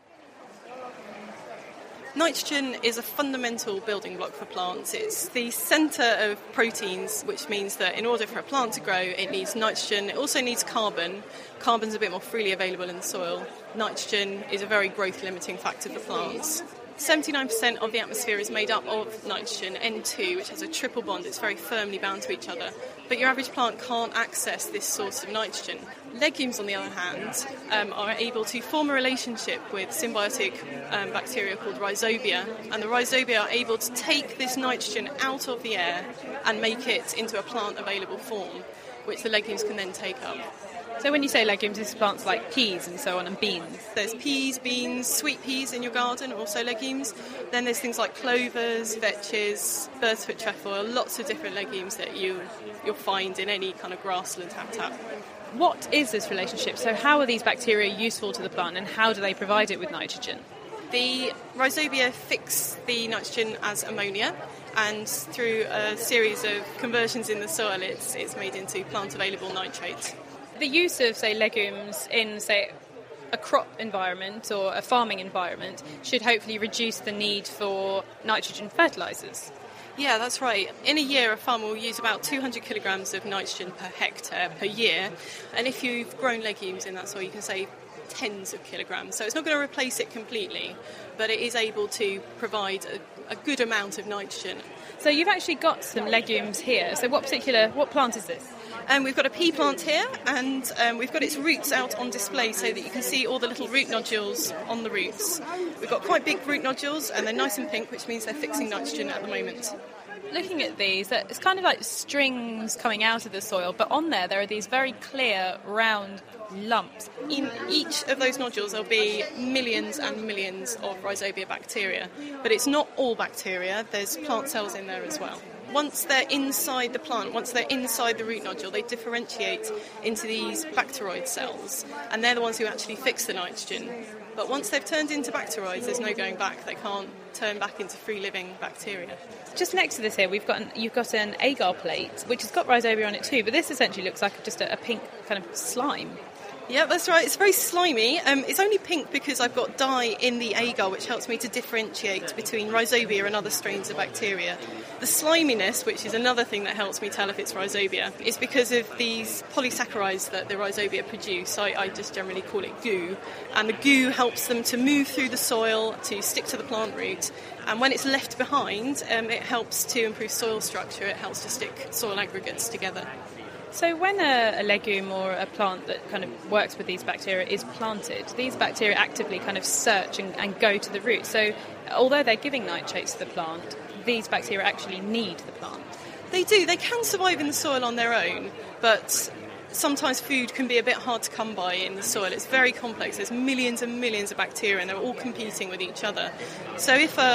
Nitrogen is a fundamental building block for plants. It's the centre of proteins, which means that in order for a plant to grow, it needs nitrogen. It also needs carbon. Carbon's a bit more freely available in the soil. Nitrogen is a very growth-limiting factor for plants. seventy-nine percent of the atmosphere is made up of nitrogen, N two, which has a triple bond. It's very firmly bound to each other. But your average plant can't access this source of nitrogen. Legumes, on the other hand, um, are able to form a relationship with symbiotic um, bacteria called Rhizobia, and the Rhizobia are able to take this nitrogen out of the air and make it into a plant-available form, which the legumes can then take up. So when you say legumes, it's plants like peas and so on, and beans? There's peas, beans, sweet peas in your garden, also legumes. Then there's things like clovers, vetches, bird's foot trefoil, lots of different legumes that you, you'll find in any kind of grassland habitat. What is this relationship? So how are these bacteria useful to the plant, and how do they provide it with nitrogen? The Rhizobia fix the nitrogen as ammonia, and through a series of conversions in the soil, it's, it's made into plant-available nitrate. The use of, say, legumes in, say, a crop environment or a farming environment should hopefully reduce the need for nitrogen fertilisers. Yeah, that's right. In a year, a farmer will use about two hundred kilograms of nitrogen per hectare per year. And if you've grown legumes in that soil, you can save tens of kilograms. So it's not going to replace it completely, but it is able to provide a, a good amount of nitrogen. So you've actually got some legumes here. So what particular, what plant is this? Um, we've got a pea plant here, and um, we've got its roots out on display so that you can see all the little root nodules on the roots. We've got quite big root nodules, and they're nice and pink, which means they're fixing nitrogen at the moment. Looking at these, it's kind of like strings coming out of the soil, but on there there are these very clear, round lumps. In each of those nodules there'll be millions and millions of Rhizobia bacteria, but it's not all bacteria, there's plant cells in there as well. Once they're inside the plant, once they're inside the root nodule, they differentiate into these bacteroid cells, and they're the ones who actually fix the nitrogen. But once they've turned into bacteroids, there's no going back. They can't turn back into free-living bacteria. Just next to this here, we've got an, you've got an agar plate, which has got Rhizobia on it too, but this essentially looks like just a, a pink kind of slime. Yeah, that's right. It's very slimy. Um, it's only pink because I've got dye in the agar, which helps me to differentiate between Rhizobia and other strains of bacteria. The sliminess, which is another thing that helps me tell if it's Rhizobia, is because of these polysaccharides that the Rhizobia produce. I, I just generally call it goo. And the goo helps them to move through the soil, to stick to the plant root. And when it's left behind, um, it helps to improve soil structure. It helps to stick soil aggregates together. So when a, a legume or a plant that kind of works with these bacteria is planted, these bacteria actively kind of search and, and go to the root. So although they're giving nitrates to the plant, these bacteria actually need the plant. They do. They can survive in the soil on their own, but sometimes food can be a bit hard to come by in the soil. It's very complex. There's millions and millions of bacteria, and they're all competing with each other. So if a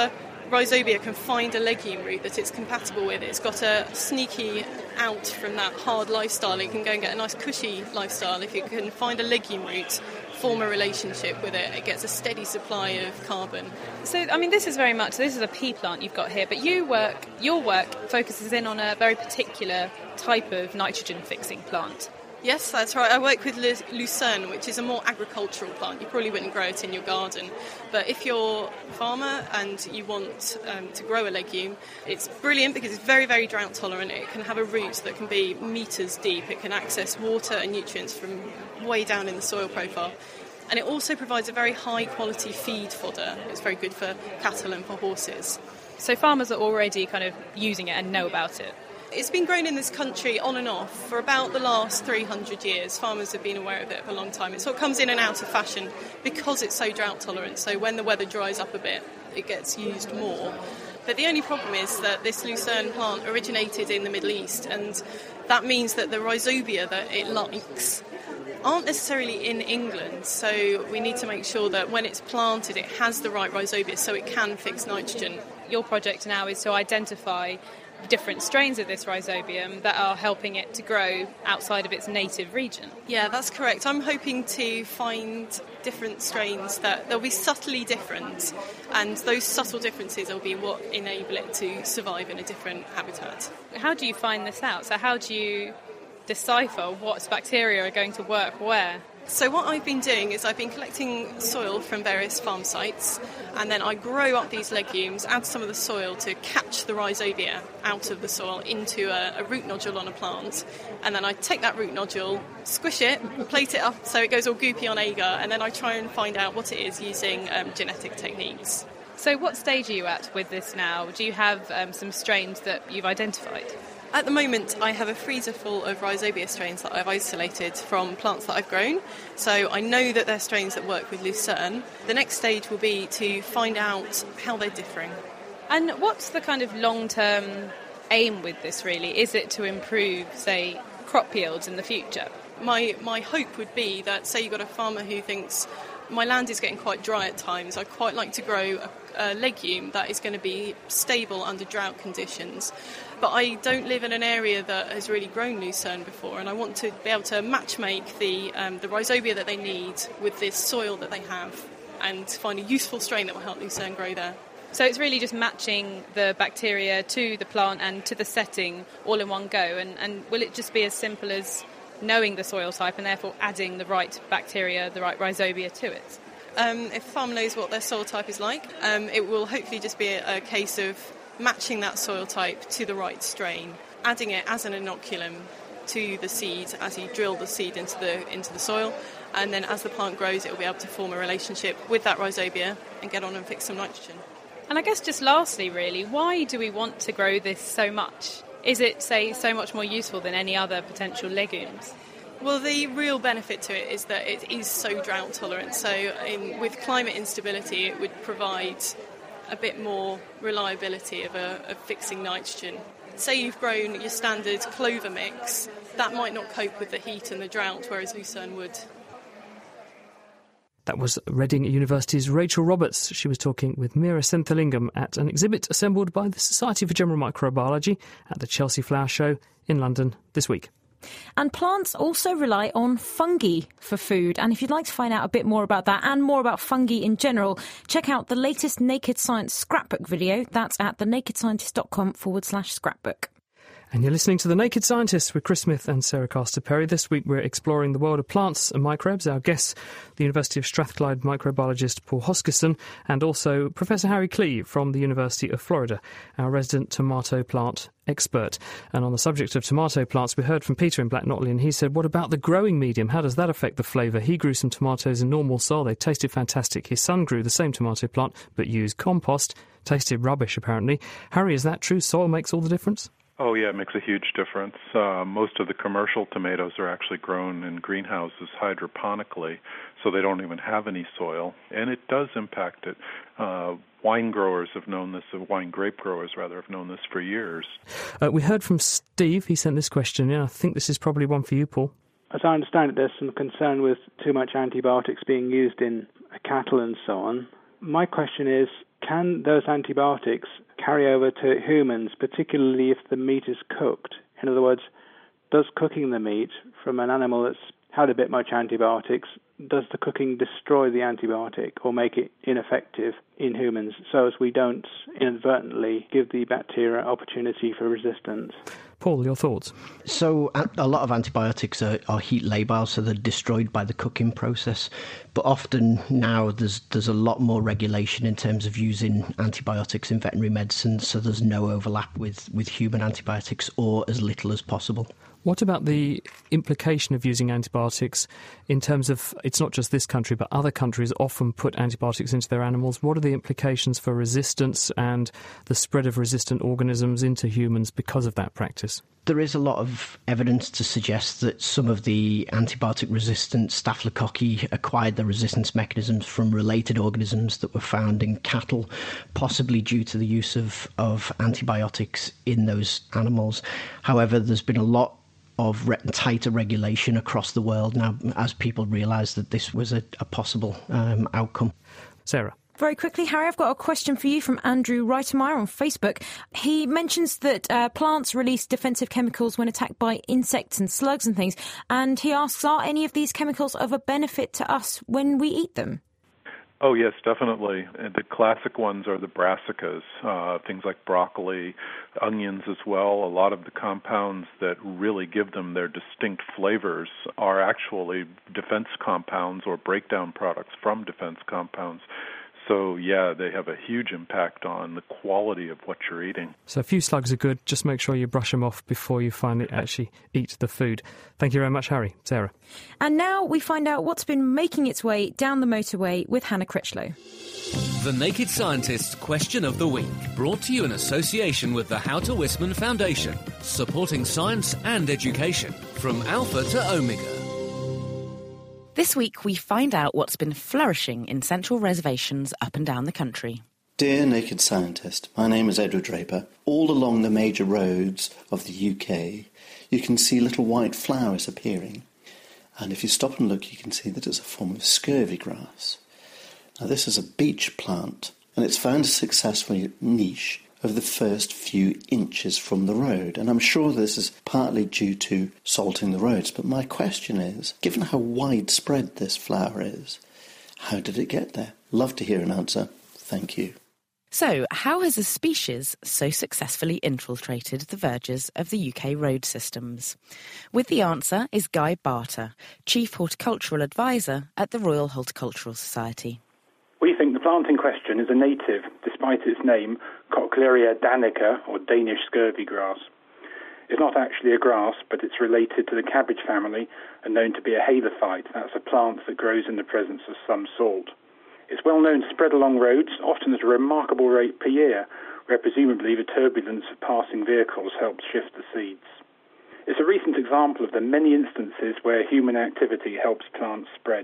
rhizobia can find a legume root that it's compatible with. It's got a sneaky out from that hard lifestyle. It can go and get a nice cushy lifestyle. If it can find a legume root, form a relationship with it, it gets a steady supply of carbon. So, I mean, this is very much, this is a pea plant you've got here, but you work, your work focuses in on a very particular type of nitrogen-fixing plant. Yes, that's right. I work with lucerne, which is a more agricultural plant. You probably wouldn't grow it in your garden. But if you're a farmer and you want um, to grow a legume, it's brilliant because it's very, very drought tolerant. It can have a root that can be metres deep. It can access water and nutrients from way down in the soil profile. And it also provides a very high quality feed fodder. It's very good for cattle and for horses. So farmers are already kind of using it and know about it? It's been grown in this country on and off for about the last three hundred years. Farmers have been aware of it for a long time. It sort of comes in and out of fashion because it's so drought tolerant. So when the weather dries up a bit, it gets used more. But the only problem is that this lucerne plant originated in the Middle East, and that means that the rhizobia that it likes aren't necessarily in England. So we need to make sure that when it's planted, it has the right rhizobia so it can fix nitrogen. Your project now is to identify different strains of this rhizobium that are helping it to grow outside of its native region. Yeah, that's correct. I'm hoping to find different strains that they'll be subtly different, and those subtle differences will be what enable it to survive in a different habitat. How do you find this out? So how do you decipher what bacteria are going to work where? So what I've been doing is I've been collecting soil from various farm sites, and then I grow up these legumes, add some of the soil to catch the rhizobia out of the soil into a, a root nodule on a plant, and then I take that root nodule, squish it, plate it up so it goes all goopy on agar, and then I try and find out what it is using um, genetic techniques. So what stage are you at with this now? Do you have um, some strains that you've identified? At the moment, I have a freezer full of rhizobia strains that I've isolated from plants that I've grown. So I know that they're strains that work with lucerne. The next stage will be to find out how they're differing. And what's the kind of long-term aim with this, really? Is it to improve, say, crop yields in the future? My, my hope would be that, say you've got a farmer who thinks, my land is getting quite dry at times, I'd quite like to grow a, a legume that is going to be stable under drought conditions. But I don't live in an area that has really grown lucerne before, and I want to be able to matchmake the um, the rhizobia that they need with this soil that they have and find a useful strain that will help lucerne grow there. So it's really just matching the bacteria to the plant and to the setting all in one go, and, and will it just be as simple as knowing the soil type and therefore adding the right bacteria, the right rhizobia to it? Um, if a farmer knows what their soil type is like, um, it will hopefully just be a, a case of matching that soil type to the right strain, adding it as an inoculum to the seed as you drill the seed into the into the soil, and then as the plant grows it will be able to form a relationship with that rhizobia and get on and fix some nitrogen. And I guess just lastly really, why do we want to grow this so much? Is it, say, so much more useful than any other potential legumes? Well, the real benefit to it is that it is so drought tolerant, so in, with climate instability it would provide a bit more reliability of, a, of fixing nitrogen. Say you've grown your standard clover mix, that might not cope with the heat and the drought, whereas lucerne would. That was Reading University's Rachel Roberts. She was talking with Meera Senthilingam at an exhibit assembled by the Society for General Microbiology at the Chelsea Flower Show in London this week. And plants also rely on fungi for food. And if you'd like to find out a bit more about that and more about fungi in general, check out the latest Naked Science scrapbook video. That's at thenakedscientist.com forward slash scrapbook. And you're listening to The Naked Scientists with Chris Smith and Sarah Castor-Perry. This week we're exploring the world of plants and microbes. Our guests, the University of Strathclyde microbiologist Paul Hoskinson and also Professor Harry Clee from the University of Florida, our resident tomato plant expert. And on the subject of tomato plants, we heard from Peter in Black Notley, and he said, what about the growing medium? How does that affect the flavour? He grew some tomatoes in normal soil. They tasted fantastic. His son grew the same tomato plant but used compost. Tasted rubbish, apparently. Harry, is that true? Soil makes all the difference? Oh, yeah, it makes a huge difference. Uh, most of the commercial tomatoes are actually grown in greenhouses hydroponically, so they don't even have any soil, and it does impact it. Uh, wine growers have known this, uh, wine grape growers, rather, have known this for years. Uh, we heard from Steve. He sent this question in. I think this is probably one for you, Paul. As I understand it, there's some concern with too much antibiotics being used in cattle and so on. My question is, can those antibiotics carry over to humans, particularly if the meat is cooked? In other words, does cooking the meat from an animal that's had a bit much antibiotics, does the cooking destroy the antibiotic or make it ineffective in humans so as we don't inadvertently give the bacteria opportunity for resistance? Paul, your thoughts? So a lot of antibiotics are, are heat labile, so they're destroyed by the cooking process. But often now there's there's a lot more regulation in terms of using antibiotics in veterinary medicine, so there's no overlap with, with human antibiotics, or as little as possible. What about the implication of using antibiotics in terms of, it's not just this country, but other countries often put antibiotics into their animals? What are the implications for resistance and the spread of resistant organisms into humans because of that practice? There is a lot of evidence to suggest that some of the antibiotic-resistant Staphylococci acquired their resistance mechanisms from related organisms that were found in cattle, possibly due to the use of, of antibiotics in those animals. However, there's been a lot of re- tighter regulation across the world now as people realise that this was a, a possible um, outcome. Sarah? Very quickly, Harry, I've got a question for you from Andrew Reitemeyer on Facebook. He mentions that uh, plants release defensive chemicals when attacked by insects and slugs and things, and he asks, are any of these chemicals of a benefit to us when we eat them? Oh, yes, definitely. And the classic ones are the brassicas, uh, things like broccoli, onions as well. A lot of the compounds that really give them their distinct flavors are actually defense compounds or breakdown products from defense compounds. So, yeah, they have a huge impact on the quality of what you're eating. So a few slugs are good. Just make sure you brush them off before you finally actually eat the food. Thank you very much, Harry. Sarah. And now we find out what's been making its way down the motorway with Hannah Critchlow. The Naked Scientist's Question of the Week, brought to you in association with the Houter Wisman Foundation, supporting science and education from Alpha to Omega. This week, we find out what's been flourishing in central reservations up and down the country. Dear Naked Scientist, my name is Edward Draper. All along the major roads of the U K, you can see little white flowers appearing. And if you stop and look, you can see that it's a form of scurvy grass. Now, this is a beech plant, and it's found a successful niche of the first few inches from the road. And I'm sure this is partly due to salting the roads. But my question is, given how widespread this flower is, how did it get there? Love to hear an answer. Thank you. So, how has a species so successfully infiltrated the verges of the U K road systems? With the answer is Guy Barter, Chief Horticultural Advisor at the Royal Horticultural Society. We think the plant in question is a native, despite its name, Cochlearia danica, or Danish scurvy grass. It's not actually a grass, but it's related to the cabbage family and known to be a halophyte. That's a plant that grows in the presence of some salt. It's well known to spread along roads, often at a remarkable rate per year, where presumably the turbulence of passing vehicles helps shift the seeds. It's a recent example of the many instances where human activity helps plants spread.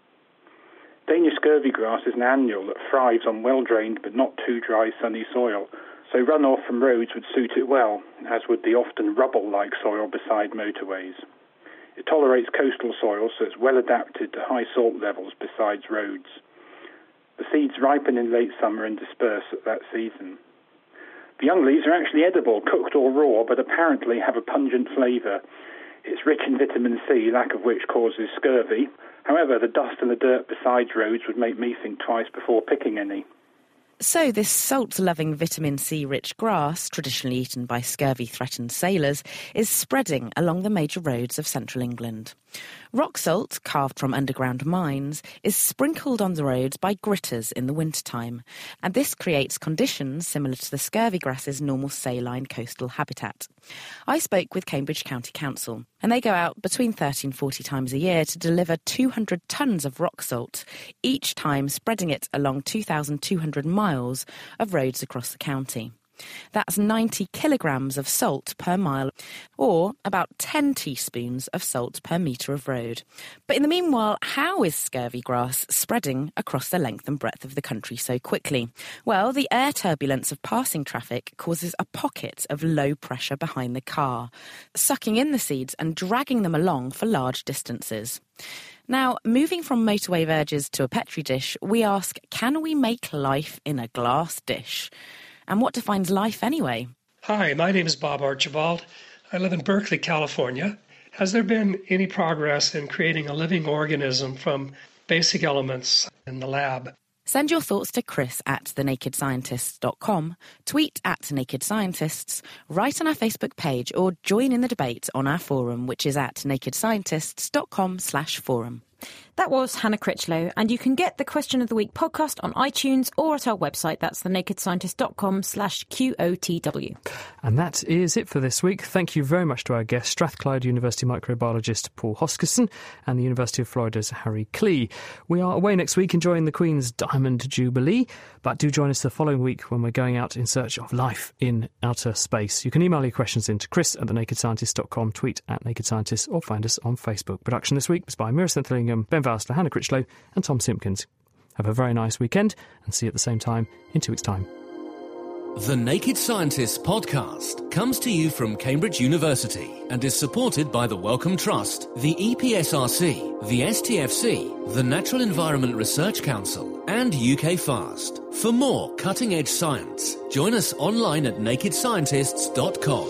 Danish scurvy grass is an annual that thrives on well-drained but not too dry sunny soil, so runoff from roads would suit it well, as would the often rubble-like soil beside motorways. It tolerates coastal soil, so it's well adapted to high salt levels besides roads. The seeds ripen in late summer and disperse at that season. The young leaves are actually edible, cooked or raw, but apparently have a pungent flavour. It's rich in vitamin C, lack of which causes scurvy. However, the dust and the dirt besides roads would make me think twice before picking any. So this salt-loving vitamin C-rich grass, traditionally eaten by scurvy-threatened sailors, is spreading along the major roads of central England. Rock salt, carved from underground mines, is sprinkled on the roads by gritters in the wintertime, and this creates conditions similar to the scurvy grass's normal saline coastal habitat. I spoke with Cambridge County Council, and they go out between thirty and forty times a year to deliver two hundred tonnes of rock salt, each time spreading it along two thousand two hundred miles of roads across the county. That's ninety kilograms of salt per mile, or about ten teaspoons of salt per metre of road. But in the meanwhile, how is scurvy grass spreading across the length and breadth of the country so quickly? Well, the air turbulence of passing traffic causes a pocket of low pressure behind the car, sucking in the seeds and dragging them along for large distances. Now, moving from motorway verges to a Petri dish, we ask, can we make life in a glass dish? And what defines life anyway? Hi, my name is Bob Archibald. I live in Berkeley, California. Has there been any progress in creating a living organism from basic elements in the lab? Send your thoughts to Chris at the naked scientists dot com, tweet at Naked Scientists, write on our Facebook page, or join in the debate on our forum, which is at naked scientists dot com slash forum. That was Hannah Critchlow, and you can get the Question of the Week podcast on iTunes or at our website. That's the naked scientist dot com slash Q O T W. And that is it for this week. Thank you very much to our guest, Strathclyde University microbiologist Paul Hoskinson and the University of Florida's Harry Klee. We are away next week enjoying the Queen's Diamond Jubilee, but do join us the following week when we're going out in search of life in outer space. You can email your questions in to Chris at the naked scientist dot com, tweet at Naked Scientists, or find us on Facebook. Production this week was by Mira Senthingham, Ben Valsler, Hannah Critchlow and Tom Simpkins. Have a very nice weekend and see you at the same time in two weeks' time. The Naked Scientists podcast comes to you from Cambridge University and is supported by the Wellcome Trust, the E P S R C, the S T F C, the Natural Environment Research Council, and U K FAST. For more cutting-edge science, join us online at naked scientists dot com.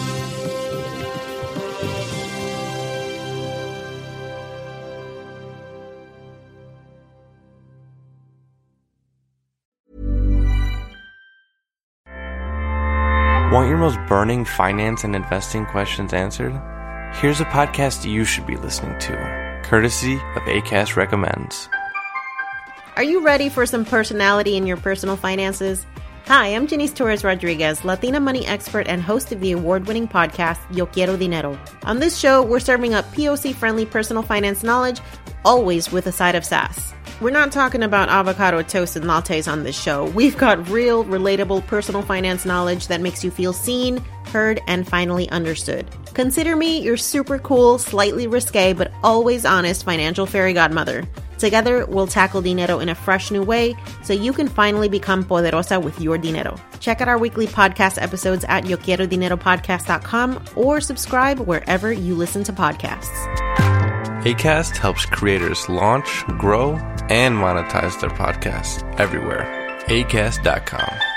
Want your most burning finance and investing questions answered? Here's a podcast you should be listening to, courtesy of Acast Recommends. Are you ready for some personality in your personal finances? Hi, I'm Janice Torres Rodriguez, Latina money expert and host of the award-winning podcast Yo Quiero Dinero. On this show, we're serving up P O C-friendly personal finance knowledge, always with a side of sass. We're not talking about avocado toast and lattes on this show. We've got real, relatable personal finance knowledge that makes you feel seen, heard, and finally understood. Consider me your super cool, slightly risque, but always honest financial fairy godmother. Together, we'll tackle dinero in a fresh new way so you can finally become poderosa with your dinero. Check out our weekly podcast episodes at yo quiero dinero podcast dot com or subscribe wherever you listen to podcasts. Acast helps creators launch, grow, and monetize their podcasts everywhere. acast dot com.